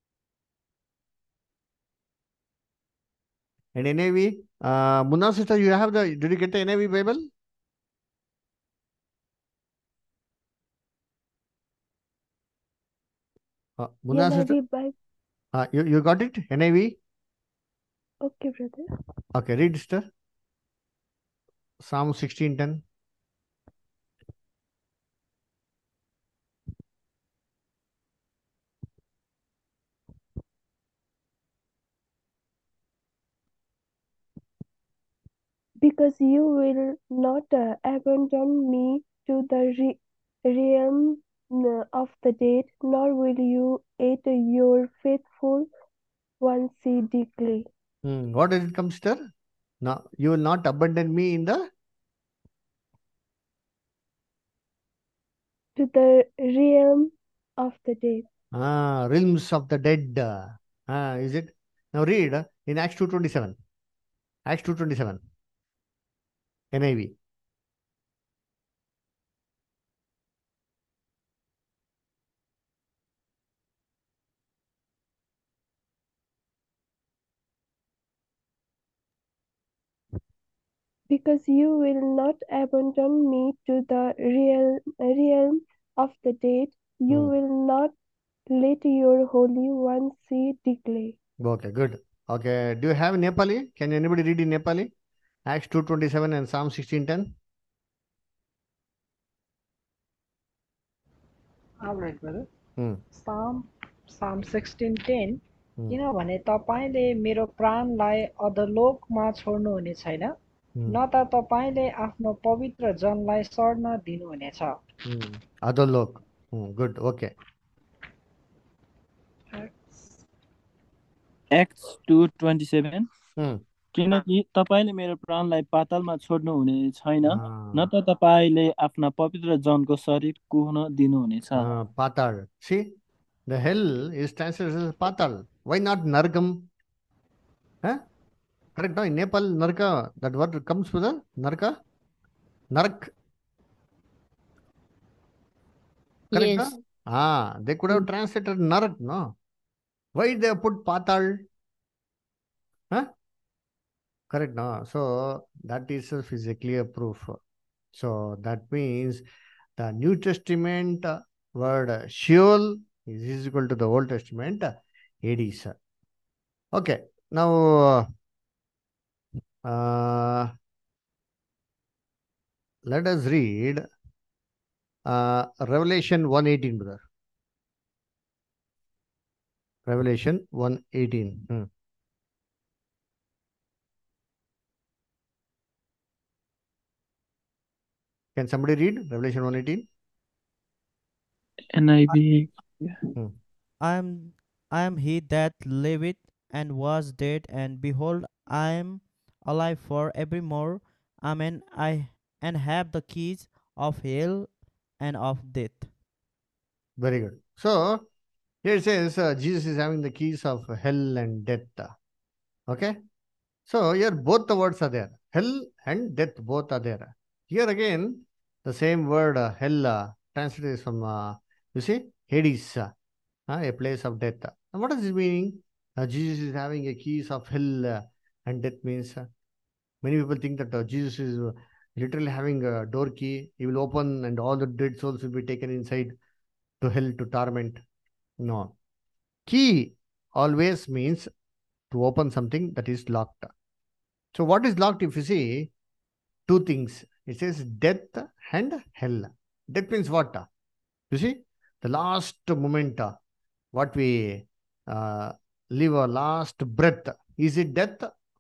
Speaker 1: And NIV. Munna sister, you have the, did you get the NIV Bible? Munna sister? You got it? NIV?
Speaker 6: Okay, brother.
Speaker 1: Okay, read, sister. Psalm 16:10.
Speaker 6: Because you will not abandon me to the realm of the dead, nor will you aid your faithful one see decay.
Speaker 1: What does it come, sister? No, you will not abandon me in the?
Speaker 6: To the realm of the dead.
Speaker 1: Realms of the dead. Is it? Now read in Acts 2:27. Acts 2:27. NIV.
Speaker 6: Because you will not abandon me to the realm of the dead, you will not let your Holy One see decay.
Speaker 1: Okay, good. Okay, do you have Nepali? Can anybody read in Nepali? Acts 2:27 and Psalm 16:10.
Speaker 7: All right, brother. Psalm 16:10. किनभने तपाईले मेरो प्राणलाई अधोलोकमा छोड्नुहुने छैन, न त तपाईले आफ्नो पवित्र जनलाई सर्न दिनुहुनेछ.
Speaker 1: Adolok. Good. Okay.
Speaker 4: Acts 2:27. किनकि तपाईले मेरो प्राणलाई पातालमा छोड्नु हुने छैन, न त तपाईले आफ्ना पवित्र जनको शरीर कुहन दिनुहुनेछ.
Speaker 1: Patal. See, the hell is translated as Patal. Why not Nargam? Correct, no? In Nepal, Narka, that word comes with the Narka? Nark. Correct,
Speaker 3: Yes.
Speaker 1: no? They could have translated Nark, no? Why they put Patal? Correct, no? So, that itself is a clear proof. So, that means the New Testament word Sheol is equal to the Old Testament Hades. Okay, now let us read Revelation 1:18, brother. Revelation 1:18. Can somebody read Revelation 1:18?
Speaker 4: NIV.
Speaker 5: I am he that liveth and was dead, and behold, I am alive for evermore. Amen. I and have the keys of hell and of death.
Speaker 1: Very good. So here it says Jesus is having the keys of hell and death. Okay. So here both the words are there. Hell and death both are there. Here again, the same word hell translated is from, you see, Hades, a place of death. Now, what is it meaning? Jesus is having a keys of hell and death means many people think that Jesus is literally having a door key. He will open and all the dead souls will be taken inside to hell to torment. No. Key always means to open something that is locked. So what is locked? If you see two things, it says death and hell. Death means what? You see, the last moment, what we live our last breath. Is it death?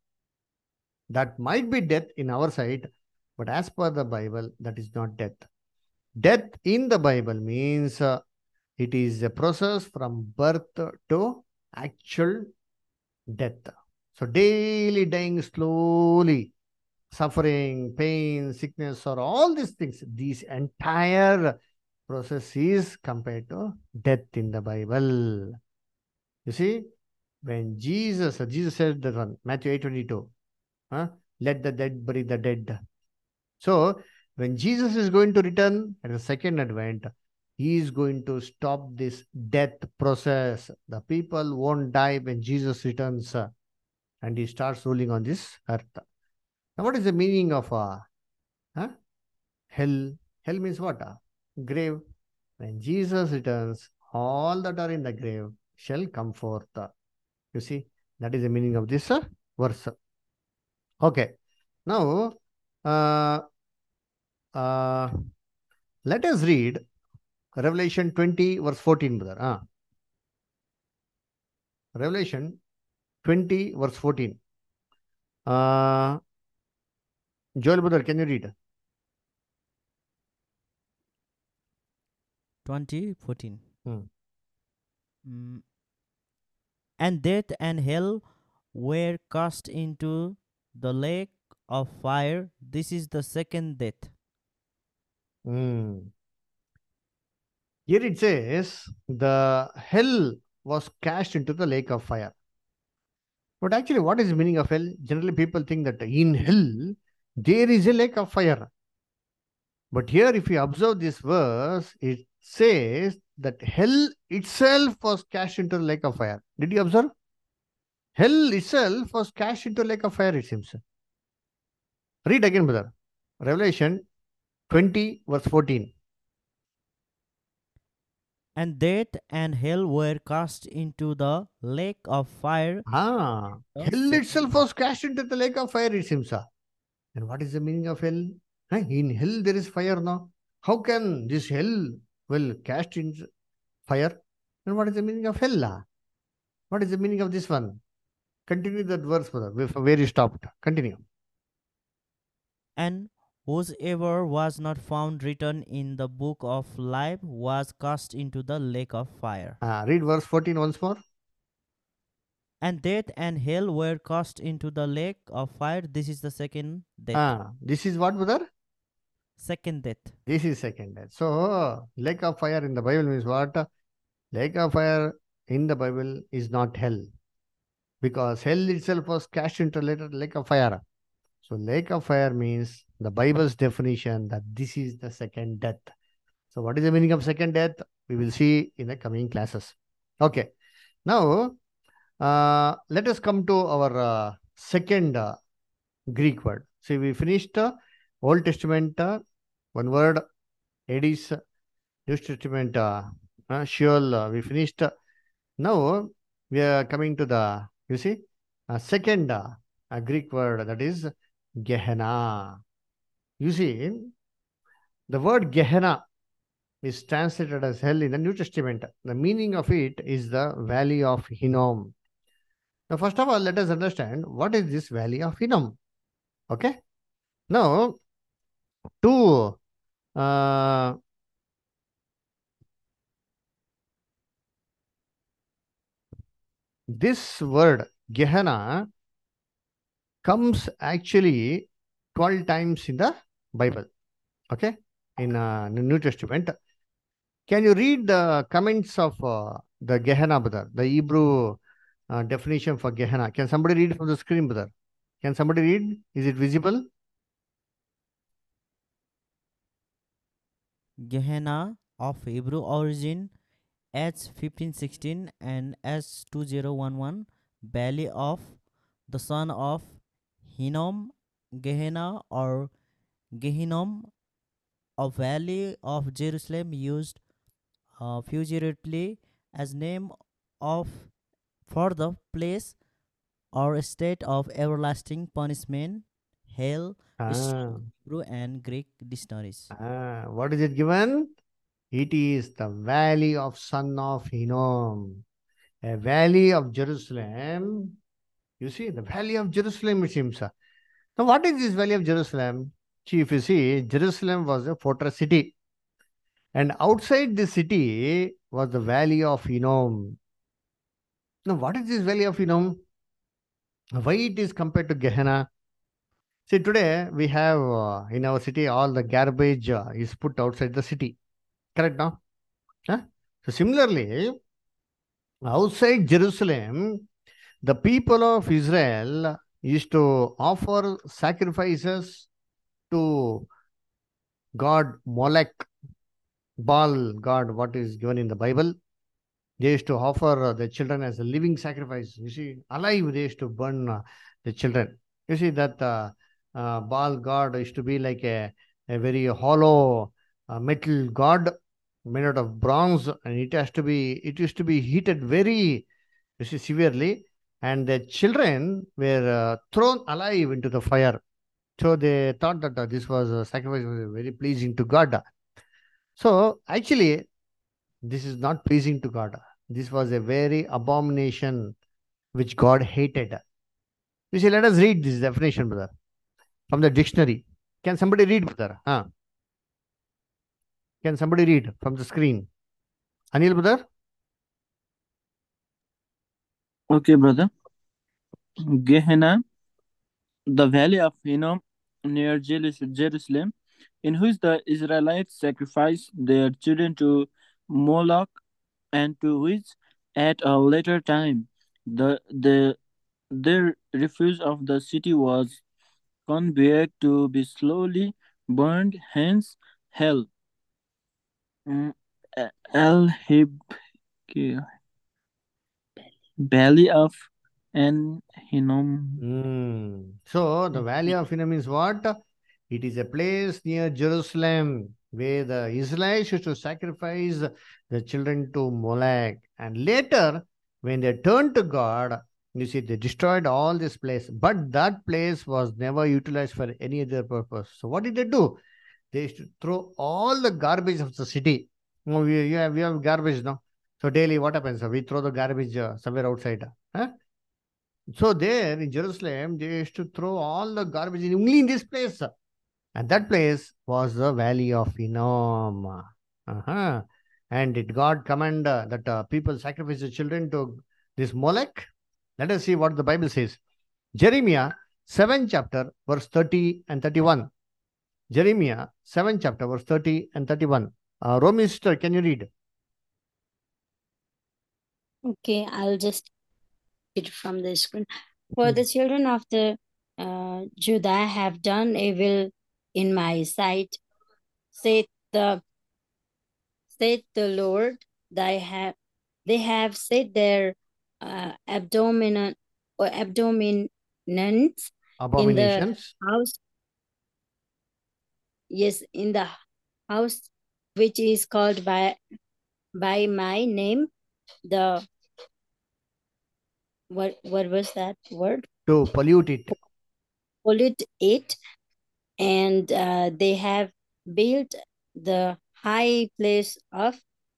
Speaker 1: That might be death in our side, but as per the Bible, that is not death. Death in the Bible means it is a process from birth to actual death. So daily dying slowly, suffering, pain, sickness, or all these things, these entire process is compared to death in the Bible. You see, when Jesus said that one, Matthew 8:22, let the dead bury the dead. So when Jesus is going to return at the second advent, he is going to stop this death process. The people won't die when Jesus returns and he starts ruling on this earth. Now, what is the meaning of hell? Hell means what? Grave. When Jesus returns, all that are in the grave shall come forth. You see, that is the meaning of this verse. Okay. Now, let us read Revelation 20, verse 14, brother. Revelation 20, verse 14. Joel, brother, can you read?
Speaker 5: 20:14. And death and hell were cast into the lake of fire. This is the second death.
Speaker 1: Here it says the hell was cast into the lake of fire. But actually, what is the meaning of hell? Generally, people think that in hell, there is a lake of fire. But here, if you observe this verse, it says that hell itself was cast into the lake of fire. Did you observe? Hell itself was cast into the lake of fire, it seems. Read again, brother. Revelation 20, verse 14.
Speaker 5: And death and hell were cast into the lake of fire.
Speaker 1: Hell itself was cast into the lake of fire, it seems. And what is the meaning of hell? In hell there is fire now. How can this hell will cast in fire? And what is the meaning of hell? What is the meaning of this one? Continue that verse, brother, where you stopped. Continue.
Speaker 5: And whosoever was not found written in the book of life was cast into the lake of fire.
Speaker 1: Read verse 14 once more.
Speaker 5: And death and hell were cast into the lake of fire. This is the second death.
Speaker 1: This is what, brother?
Speaker 5: Second death.
Speaker 1: This is second death. So, lake of fire in the Bible means what? Lake of fire in the Bible is not hell. Because hell itself was cast into lake of fire. So, lake of fire means the Bible's definition that this is the second death. So, what is the meaning of second death? We will see in the coming classes. Okay. Now, let us come to our second Greek word. See, we finished Old Testament, one word, Hades, New Testament, Sheol, we finished. Now, we are coming to the, you see, second Greek word, that is Gehenna. You see, the word Gehenna is translated as hell in the New Testament. The meaning of it is the valley of Hinnom. Now, first of all, let us understand what is this valley of Hinnom. Okay. Now, to this word Gehenna comes actually 12 times in the Bible. Okay, in the New Testament. Can you read the comments of the Gehenna, brother? The Hebrew definition for Gehenna. Can somebody read from the screen, brother? Can somebody read? Is it visible?
Speaker 5: Gehenna, of Hebrew origin, H1516 and H2011, valley of the son of Hinnom, Gehenna or Gehinnom, a valley of Jerusalem, used figuratively as name of for the place or state of everlasting punishment, hell, is Hebrew and Greek dictionaries.
Speaker 1: What is it given? It is the valley of son of Hinnom, a valley of Jerusalem. You see, the valley of Jerusalem, it seems. Now, what is this valley of Jerusalem? See, if you see, Jerusalem was a fortress city. And outside the city was the valley of Hinnom. Now, what is this valley of Hinnom? Why it is compared to Gehenna? See, today we have in our city all the garbage is put outside the city. Correct now? Huh? So similarly, outside Jerusalem, the people of Israel used to offer sacrifices to God Molech, Baal God, what is given in the Bible. They used to offer the children as a living sacrifice. You see, alive, they used to burn the children. You see that Baal God used to be like a very hollow metal god made out of bronze, and it used to be heated very, you see, severely, and the children were thrown alive into the fire. So they thought that this was a sacrifice was very pleasing to God. So actually, this is not pleasing to God. This was a very abomination which God hated. You see, let us read this definition, brother, from the dictionary. Can somebody read, brother? Can somebody read from the screen? Anil, brother?
Speaker 4: Okay, brother. Gehenna, the valley of Hinnom near Jerusalem, in which the Israelites sacrificed their children to Moloch, and to which, at a later time, the refuse of the city was conveyed to be slowly burned, hence hell. El-Hib, valley of Hinnom.
Speaker 1: So the valley of Hinnom is what? It is a place near Jerusalem where the Israelites used to sacrifice the children to Molech. And later, when they turned to God, you see, they destroyed all this place. But that place was never utilized for any other purpose. So what did they do? They used to throw all the garbage of the city. We have garbage now. So daily, what happens? We throw the garbage somewhere outside. Huh? So there in Jerusalem, they used to throw all the garbage only in this place. And that place was the valley of Hinnom. And did God command that people sacrifice the children to this Molech? Let us see what the Bible says. Jeremiah 7 chapter verse 30 and 31. Jeremiah 7 chapter verse 30 and 31. Romy sister, can you read?
Speaker 3: Okay, I'll just read from the screen. For the children of the Judah have done evil in my sight, saith the Lord. They have set their abominations in the house. Yes, in the house which is called by my name. The what was that word?
Speaker 1: To pollute it.
Speaker 3: Pollute it, and they have built the high place of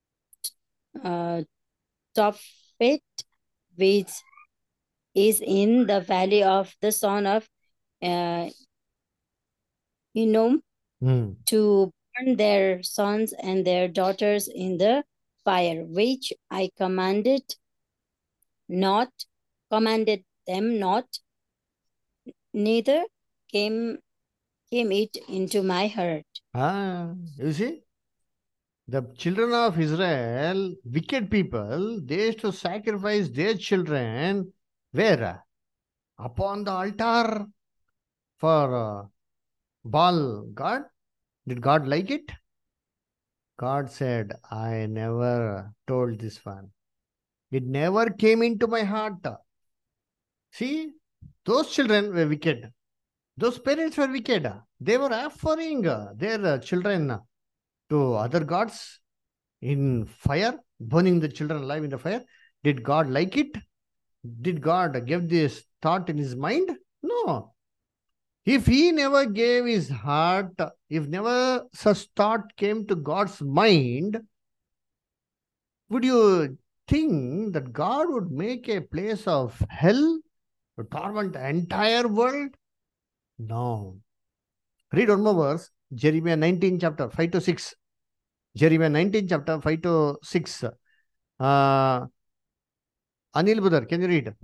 Speaker 3: Tophet, which is in the valley of the son of Hinnom, to burn their sons and their daughters in the fire, which I commanded not commanded them not, neither came it into my heart.
Speaker 1: You see, the children of Israel, wicked people, they used to sacrifice their children where? Upon the altar for Baal God. Did God like it? God said, I never told this one. It never came into my heart. See, those children were wicked. Those parents were wicked. They were offering their children to other gods in fire, burning the children alive in the fire. Did God like it? Did God give this thought in his mind? No. If he never gave his heart, if never such thought came to God's mind, would you think that God would make a place of hell to torment the entire world? No. Read one more verse, Jeremiah 19 chapter 5 to 6. Jeremiah 19 chapter 5 to 6. Anil Budar, can you read?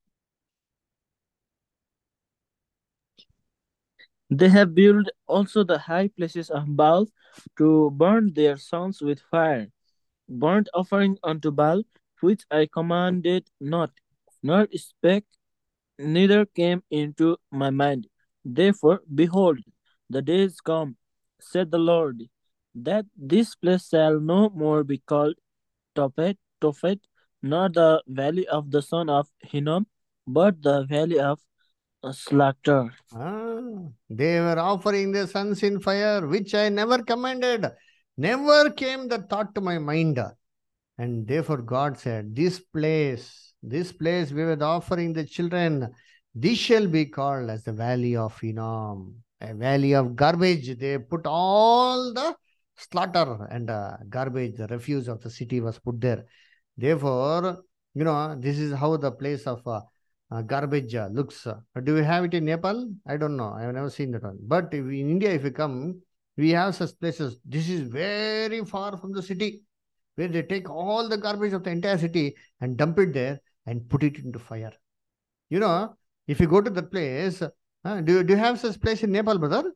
Speaker 4: They have built also the high places of Baal to burn their sons with fire. Burnt offering unto Baal, which I commanded not, nor spake, neither came into my mind. Therefore, behold, the days come, said the Lord, that this place shall no more be called Tophet, nor the valley of the son of Hinnom, but the valley of slaughter.
Speaker 1: They were offering their sons in fire, which I never commanded. Never came the thought to my mind. And therefore God said, this place we were offering the children, this shall be called as the valley of Hinnom, a valley of garbage. They put all the slaughter and garbage, the refuse of the city was put there. Therefore, this is how the place of garbage looks. Do we have it in Nepal? I don't know. I have never seen that one. But in India, if you come, we have such places. This is very far from the city, where they take all the garbage of the entire city and dump it there and put it into fire. If you go to that place, do you have such place in Nepal, brother?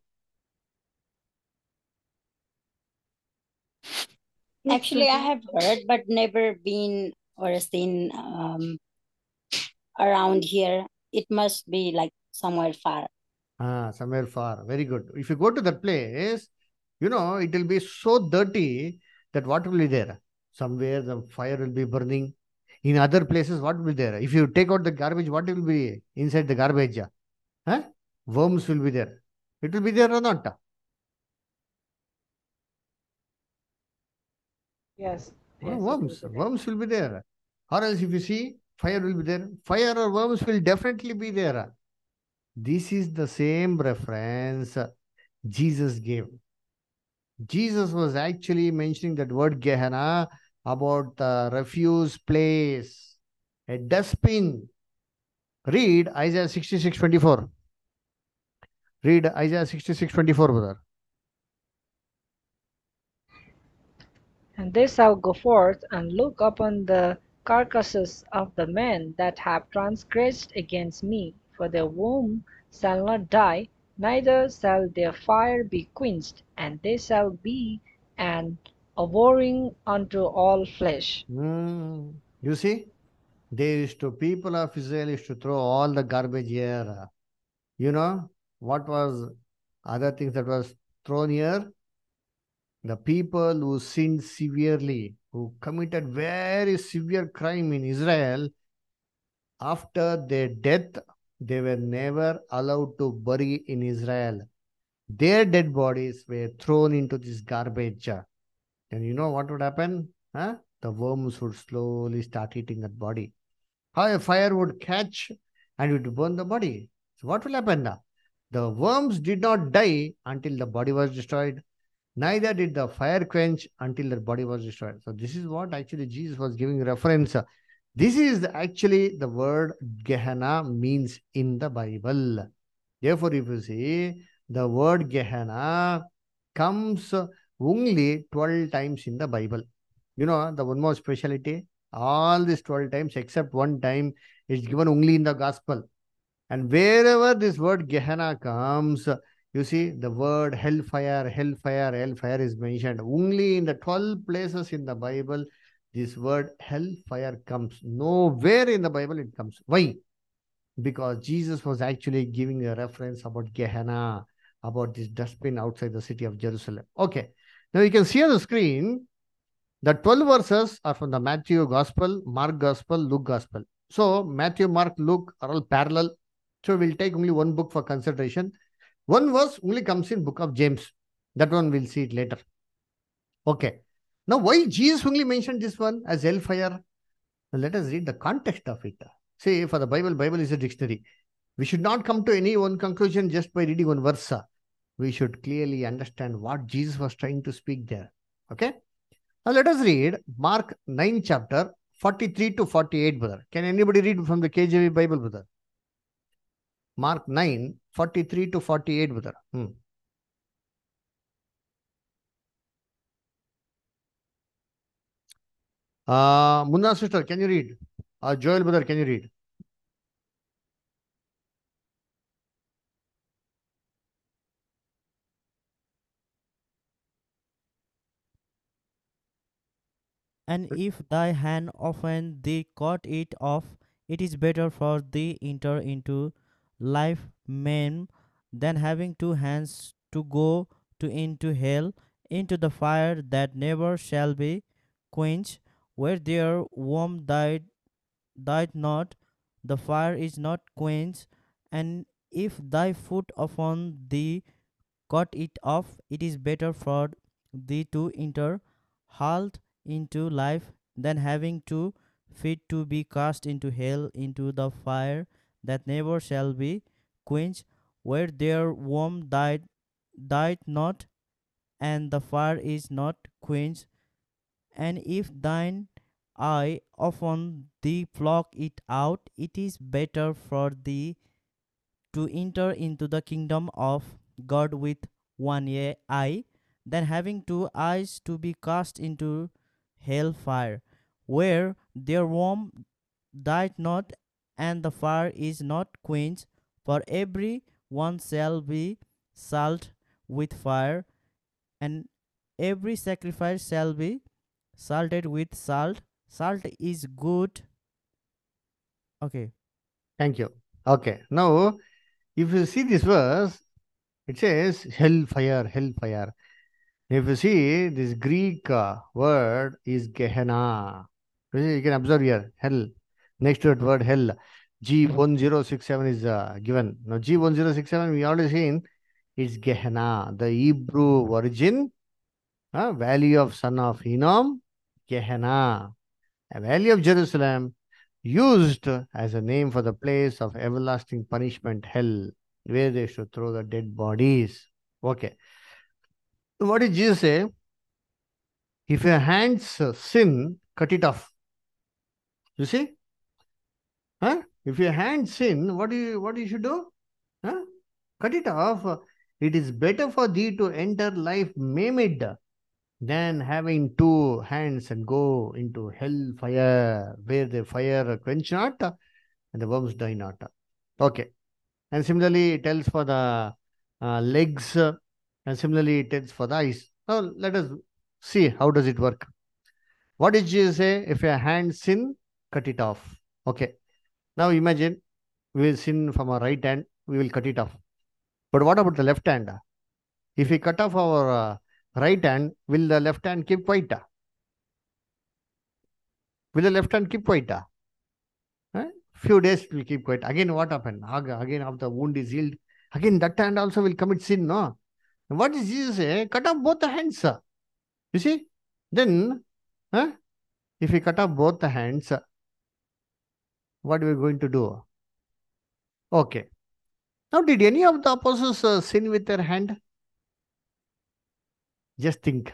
Speaker 3: Actually, I have heard, but never been or seen around here. It must be like somewhere far.
Speaker 1: Somewhere far. Very good. If you go to that place, it will be so dirty that what will be there? Somewhere the fire will be burning. In other places, what will be there? If you take out the garbage, what will be inside the garbage? Worms will be there. It will be there or not?
Speaker 7: Yes.
Speaker 1: Worms will be there. Or else if you see, fire will be there. Fire or worms will definitely be there. This is the same reference Jesus gave. Jesus was actually mentioning that word Gehenna about the refuse place, a dustbin. Read Isaiah 66:24. Read Isaiah 66:24, brother.
Speaker 7: And they shall go forth and look upon the carcasses of the men that have transgressed against me, for their womb shall not die, neither shall their fire be quenched, and they shall be an abhorring unto all flesh.
Speaker 1: You see, people of Israel used to throw all the garbage here. What was other things that was thrown here? The people who sinned severely, who committed very severe crime in Israel, after their death, they were never allowed to bury in Israel. Their dead bodies were thrown into this garbage. And you know what would happen? The worms would slowly start eating that body. How a fire would catch and it would burn the body. So what will happen now? The worms did not die until the body was destroyed. Neither did the fire quench until their body was destroyed. So this is what actually Jesus was giving reference. This is actually the word Gehenna means in the Bible. Therefore, if you see, the word Gehenna comes only 12 times in the Bible. The one more speciality, all these 12 times except one time It's given only in the gospel. And wherever this word Gehenna comes, you see the word hellfire, hellfire, hellfire is mentioned. Only in the 12 places in the Bible, this word hellfire comes. Nowhere in the Bible it comes. Why? Because Jesus was actually giving a reference about Gehenna, about this dustbin outside the city of Jerusalem. Okay. Now you can see on the screen, the 12 verses are from the Matthew Gospel, Mark Gospel, Luke Gospel. So Matthew, Mark, Luke are all parallel. So we'll take only one book for consideration. One verse only comes in book of James. That one we'll see it later. Okay. Now why Jesus only mentioned this one as hellfire? Now let us read the context of it. See, for the Bible is a dictionary. We should not come to any one conclusion just by reading one verse. We should clearly understand what Jesus was trying to speak there. Okay. Now let us read Mark 9 chapter 43 to 48, brother. Can anybody read from the KJV Bible, brother? Mark 9, 43 to 48, brother. Munna sister, can you read? Joel, brother, can you read?
Speaker 5: And if thy hand offend thee, cut it off. It is better for thee enter into life maimed than having two hands to go to into hell, into the fire that never shall be quenched, where their worm died not, the fire is not quenched. And if thy foot upon thee, cut it off. It is better for thee to enter halt into life than having two feet to be cast into hell, into the fire that never shall be quenched, where their worm died not, and the fire is not quenched. And if thine eye upon thee, pluck it out. It is better for thee to enter into the kingdom of God with one eye than having two eyes to be cast into hell fire, where their worm died not, and the fire is not quenched. For every one shall be salt with fire, and every sacrifice shall be salted with salt. Salt is good. Okay.
Speaker 1: Thank you. Okay. Now, if you see this verse, it says hellfire, hellfire. If you see this Greek word is Gehenna. You can observe here, hell. Next to that word, hell. G1067 is given. Now, G1067, we already seen, it's Gehenna. The Hebrew origin, valley of son of Hinnom, Gehenna. A valley of Jerusalem, used as a name for the place of everlasting punishment, hell, where they should throw the dead bodies. Okay. What did Jesus say? If your hands sin, cut it off. You see? If your hands sin, what you should do? Cut it off. It is better for thee to enter life maimed than having two hands and go into hell fire, where the fire quench not and the worms die not. Okay. And similarly, it tells for the legs, and similarly, it tells for the eyes. Now, let us see how does it work. What did Jesus say? If your hand sin, cut it off. Okay. Now, imagine we will sin from our right hand, we will cut it off. But what about the left hand? If we cut off our right hand, will the left hand keep quiet? Will the left hand keep quiet? Few days it will keep quiet. Again, what happened? Again, after the wound is healed, again that hand also will commit sin, no? And what does Jesus say? Cut off both the hands. You see? Then, if we cut off both the hands, what are we going to do? Okay. Now, did any of the apostles sin with their hand? Just think.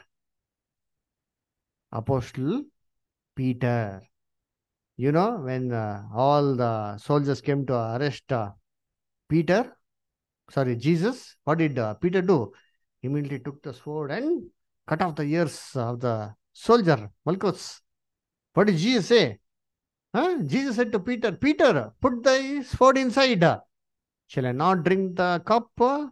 Speaker 1: Apostle Peter. You know, when all the soldiers came to arrest Jesus, what did Peter do? Immediately took the sword and cut off the ears of the soldier, Malchus. What did Jesus say? Jesus said to Peter, Peter, put thy sword inside. Shall I not drink the cup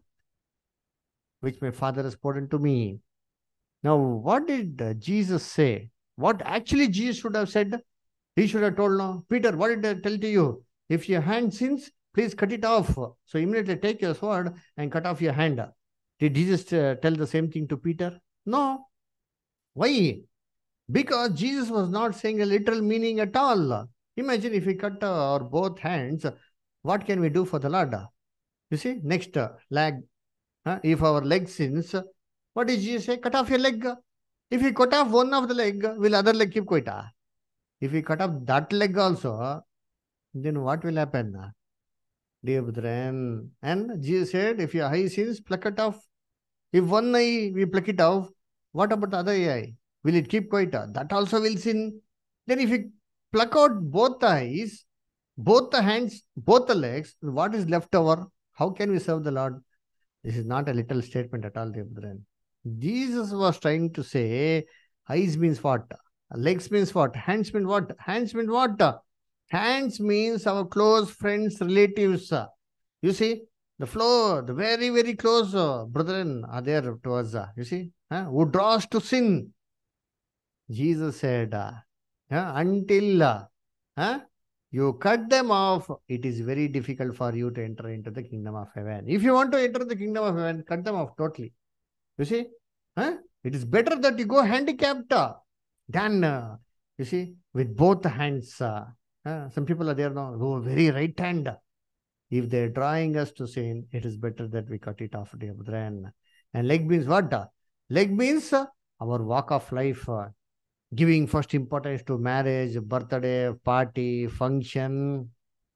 Speaker 1: which my Father has poured into me? Now, what did Jesus say? What actually Jesus should have said? He should have told, no, Peter, what did I tell to you? If your hand sins, please cut it off. So immediately take your sword and cut off your hand. Did Jesus tell the same thing to Peter? No. Why? Because Jesus was not saying a literal meaning at all. Imagine if we cut our both hands, what can we do for the Lord? You see, next leg. If our leg sins, what did Jesus say? Cut off your leg. If we cut off one of the leg, will other leg keep quiet? If we cut off that leg also, then what will happen? Dear brethren, and Jesus said, if your eye sins, pluck it off. If one eye we pluck it off, what about the other eye? Will it keep quiet? That also will sin. Then if we pluck out both the eyes, both the hands, both the legs, what is left over? How can we serve the Lord? This is not a little statement at all, dear brethren. Jesus was trying to say, eyes means what? Legs means what? Hands means what? Hands means what? Hands means our close friends, relatives. You see, the flow, the very, very close brethren are there to us. You see, who draws to sin. Jesus said, until you cut them off, it is very difficult for you to enter into the kingdom of heaven. If you want to enter the kingdom of heaven, cut them off totally. You see, it is better that you go handicapped than, you see, with both hands. Some people are there now who are very right hand. If they're drawing us to sin, it is better that we cut it off, dear brethren. And leg means what? Leg means our walk of life. Giving first importance to marriage, birthday, party, function.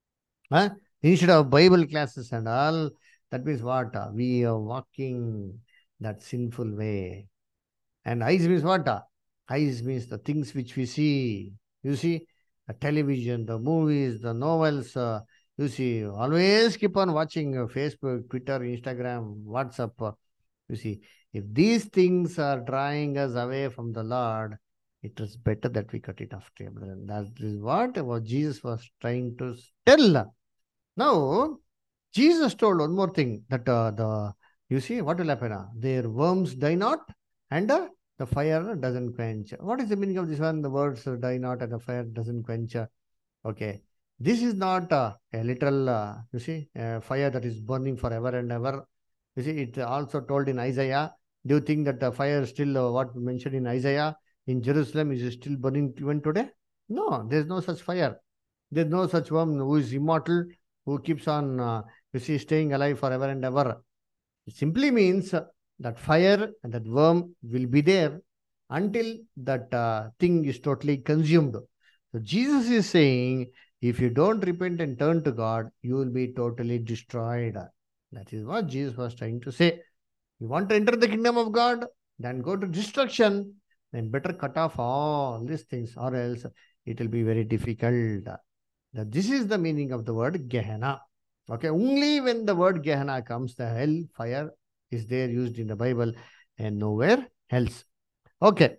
Speaker 1: Instead of Bible classes and all, that means what? We are walking that sinful way. And eyes means what? Eyes means the things which we see. You see, the television, the movies, the novels. You see, always keep on watching Facebook, Twitter, Instagram, WhatsApp. You see, if these things are drawing us away from the Lord, it is better that we cut it off, dear brethren. That is what Jesus was trying to tell. Now, Jesus told one more thing, that you see, what will happen? Their worms die not and the fire doesn't quench. What is the meaning of this one? The words die not and the fire doesn't quench. Okay. This is not a literal, you see, fire that is burning forever and ever. You see, it also told in Isaiah. Do you think that the fire is still what mentioned in Isaiah? In Jerusalem, is it still burning even today? No, there's no such fire. There's no such one who is immortal, who keeps on, you see, staying alive forever and ever. It simply means that fire and that worm will be there until that thing is totally consumed. So Jesus is saying, if you don't repent and turn to God, you will be totally destroyed. That is what Jesus was trying to say. You want to enter the kingdom of God, then go to destruction. Then better cut off all these things, or else it will be very difficult. Now, this is the meaning of the word Gehenna. Okay, only when the word Gehenna comes, the hell fire is there used in the Bible and nowhere else. Okay.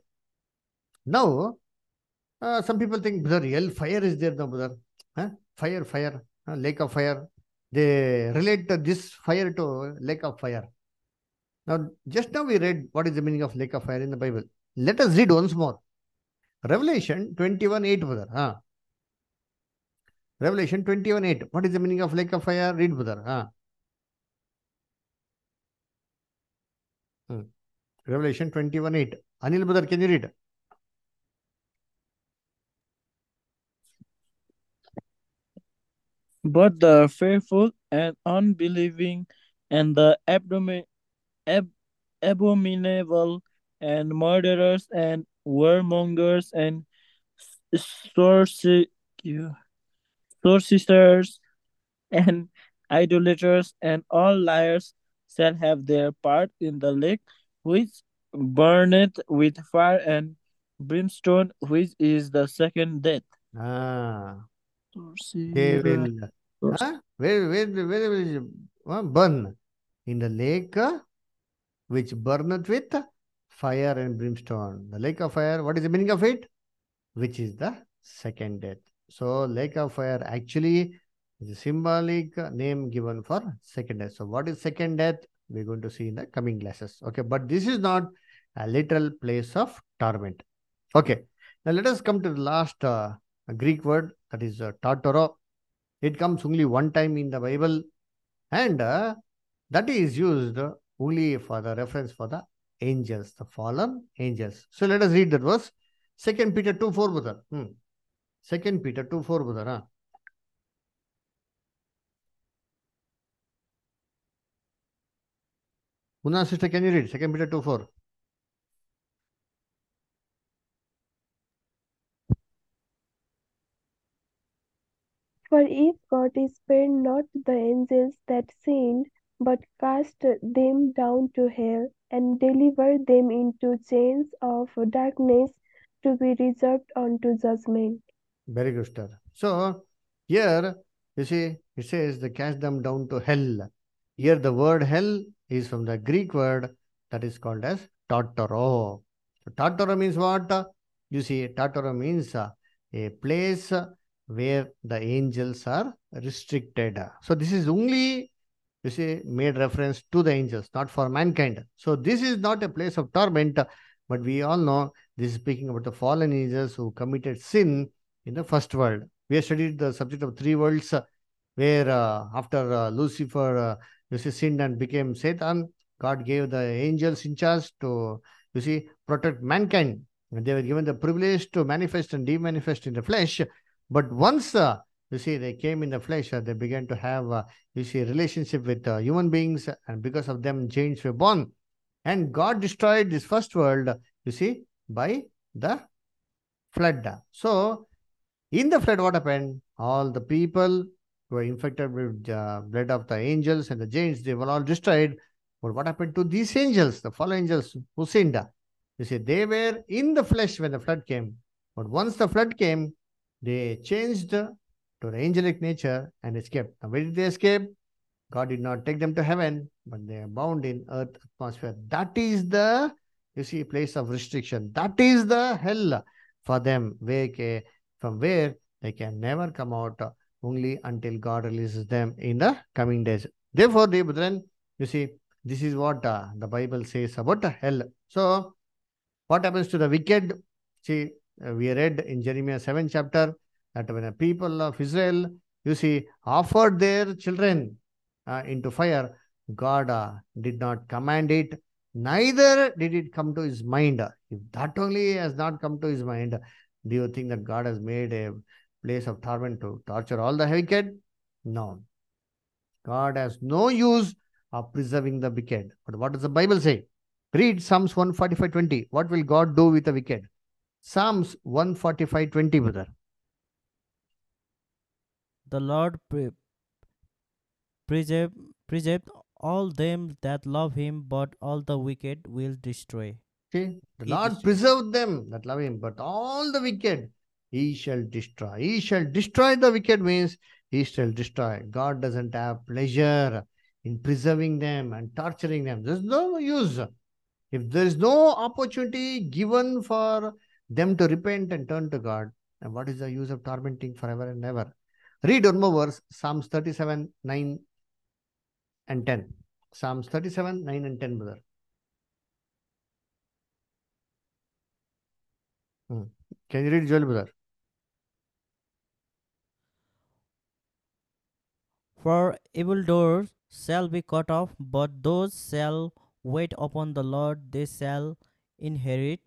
Speaker 1: Now, some people think, brother, hell fire is there, no, brother. Fire, lake of fire. They relate this fire to lake of fire. Now, just now we read what is the meaning of lake of fire in the Bible. Let us read once more. Revelation 21:8, brother. Revelation 21:8. What is the meaning of lake of fire? Read, brother. Revelation 21:8. Anil, brother, can you read?
Speaker 4: But the fearful and unbelieving and the abominable and murderers and warmongers and sorcerers and idolaters and all liars shall have their part in the lake which burneth with fire and brimstone, which is the second death.
Speaker 1: They will where will burn? In the lake which burneth with fire and brimstone. The lake of fire, what is the meaning of it? Which is the second death. So lake of fire actually is a symbolic name given for second death. So what is second death? We're going to see in the coming classes. Okay, but this is not a literal place of torment. Okay, now let us come to the last Greek word, that is tartaro. It comes only one time in the Bible, and that is used only for the reference for the angels, the fallen angels. So let us read that verse. 2 Peter 2:4, brother. 2 Peter 2:4, brother. Huh? Muna sister, can you read 2 Peter 2:4?
Speaker 6: For if God spared not the angels that sinned, but cast them down to hell, and delivered them into chains of darkness to be reserved unto judgment.
Speaker 1: Very good, sir. So here you see it says they cast them down to hell. Here the word hell is from the Greek word that is called as Tartaro. So Tartaro means what? You see, Tartaro means a place where the angels are restricted. So this is only, you see, made reference to the angels, not for mankind. So this is not a place of torment, but we all know this is speaking about the fallen angels who committed sin in the first world. We have studied the subject of three worlds, where after Lucifer you see sinned and became Satan, God gave the angels in charge to, you see, protect mankind. And they were given the privilege to manifest and demanifest in the flesh. But once you see they came in the flesh, they began to have you see relationship with human beings, and because of them giants were born. And God destroyed this first world, you see, by the flood. So in the flood, what happened? All the people who were infected with blood of the angels and the giants, they were all destroyed. But what happened to these angels, the fallen angels who sinned? You see, they were in the flesh when the flood came. But once the flood came, they changed to the angelic nature and escaped. Now, where did they escape? God did not take them to heaven, but they are bound in earth atmosphere. That is the, you see, place of restriction. That is the hell for them, from where they can never come out only until God releases them in the coming days. Therefore, dear brethren, you see, this is what the Bible says about hell. So, what happens to the wicked? See, we read in Jeremiah 7 chapter that when the people of Israel, you see, offered their children into fire, God did not command it, neither did it come to his mind. If that only has not come to his mind, do you think that God has made a place of torment to torture all the wicked? No. God has no use of preserving the wicked. But what does the Bible say? Read Psalms 145:20. What will God do with the wicked? Psalms 145:20, brother.
Speaker 5: The Lord preserve all them that love him, but all the wicked will destroy.
Speaker 1: See, the Lord preserve them that love him, but all the wicked he shall destroy. He shall destroy the wicked means he shall destroy. God doesn't have pleasure in preserving them and torturing them. There's no use. If there is no opportunity given for them to repent and turn to God, then what is the use of tormenting forever and ever? Read one more verse, Psalms 37, 9 and 10. Psalms 37, 9 and 10, brother. Can you read, Joel, brother?
Speaker 5: For evildoers shall be cut off, but those shall wait upon the Lord, they shall inherit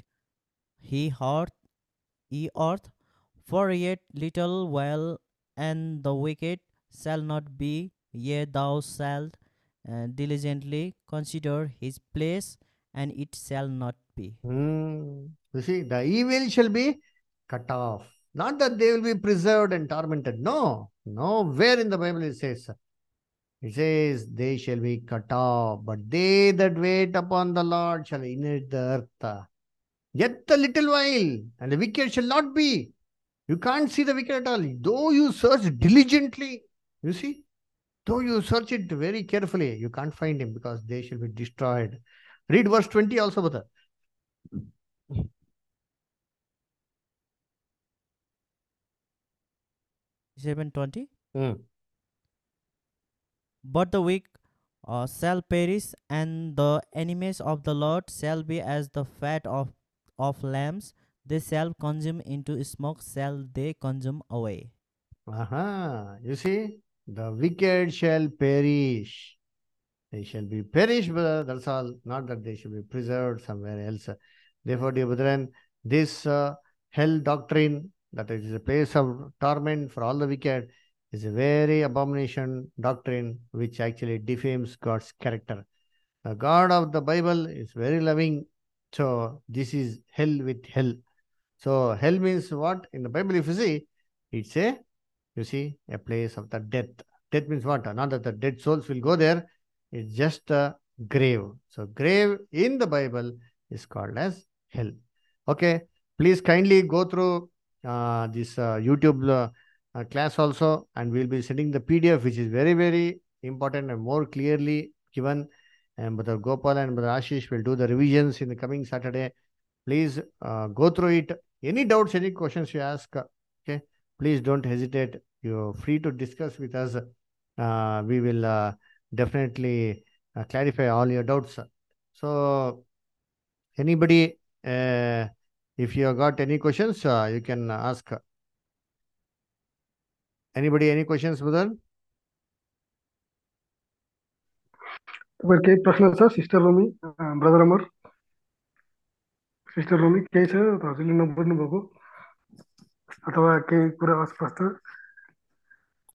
Speaker 5: ye earth. For yet little while, and the wicked shall not be, yea, thou shalt diligently consider his place, and it shall not be.
Speaker 1: You see, the evil shall be cut off. Not that they will be preserved and tormented. No, nowhere in the Bible it says. It says, they shall be cut off, but they that wait upon the Lord shall inherit the earth. Yet a little while, and the wicked shall not be. You can't see the wicked at all. Though you search diligently, you see, though you search it very carefully, you can't find him because they shall be destroyed. Read verse 20 also, brother.
Speaker 5: 27:20.
Speaker 1: Hmm.
Speaker 5: But the weak shall perish, and the enemies of the Lord shall be as the fat of lambs. They shall consume into smoke, shall they consume away.
Speaker 1: Aha. You see, the wicked shall perish. They shall be perished, brother. That's all. Not that they should be preserved somewhere else. Therefore, dear brethren, this hell doctrine, that it is a place of torment for all the wicked, is a very abomination doctrine which actually defames God's character. The God of the Bible is very loving. So, this is hell with hell. So, hell means what? In the Bible, if you see, it's a place of the death. Death means what? Not that the dead souls will go there. It's just a grave. So grave in the Bible is called as hell. Okay. Please kindly go through this YouTube class also, and we'll be sending the PDF, which is very, very important and more clearly given. And Brother Gopal and Brother Ashish will do the revisions in the coming Saturday. Please go through it. Any doubts, any questions you ask, okay, please don't hesitate. You're free to discuss with us. We will definitely clarify all your doubts. So, anybody, if you have got any questions, you can ask. Anybody, any questions, brother?
Speaker 2: केही प्रश्न छ sister Romi, brother Amar, sister Romi केही छ हजुरले नबुझ्नु भएको अथवा केही कुरा अस्पष्ट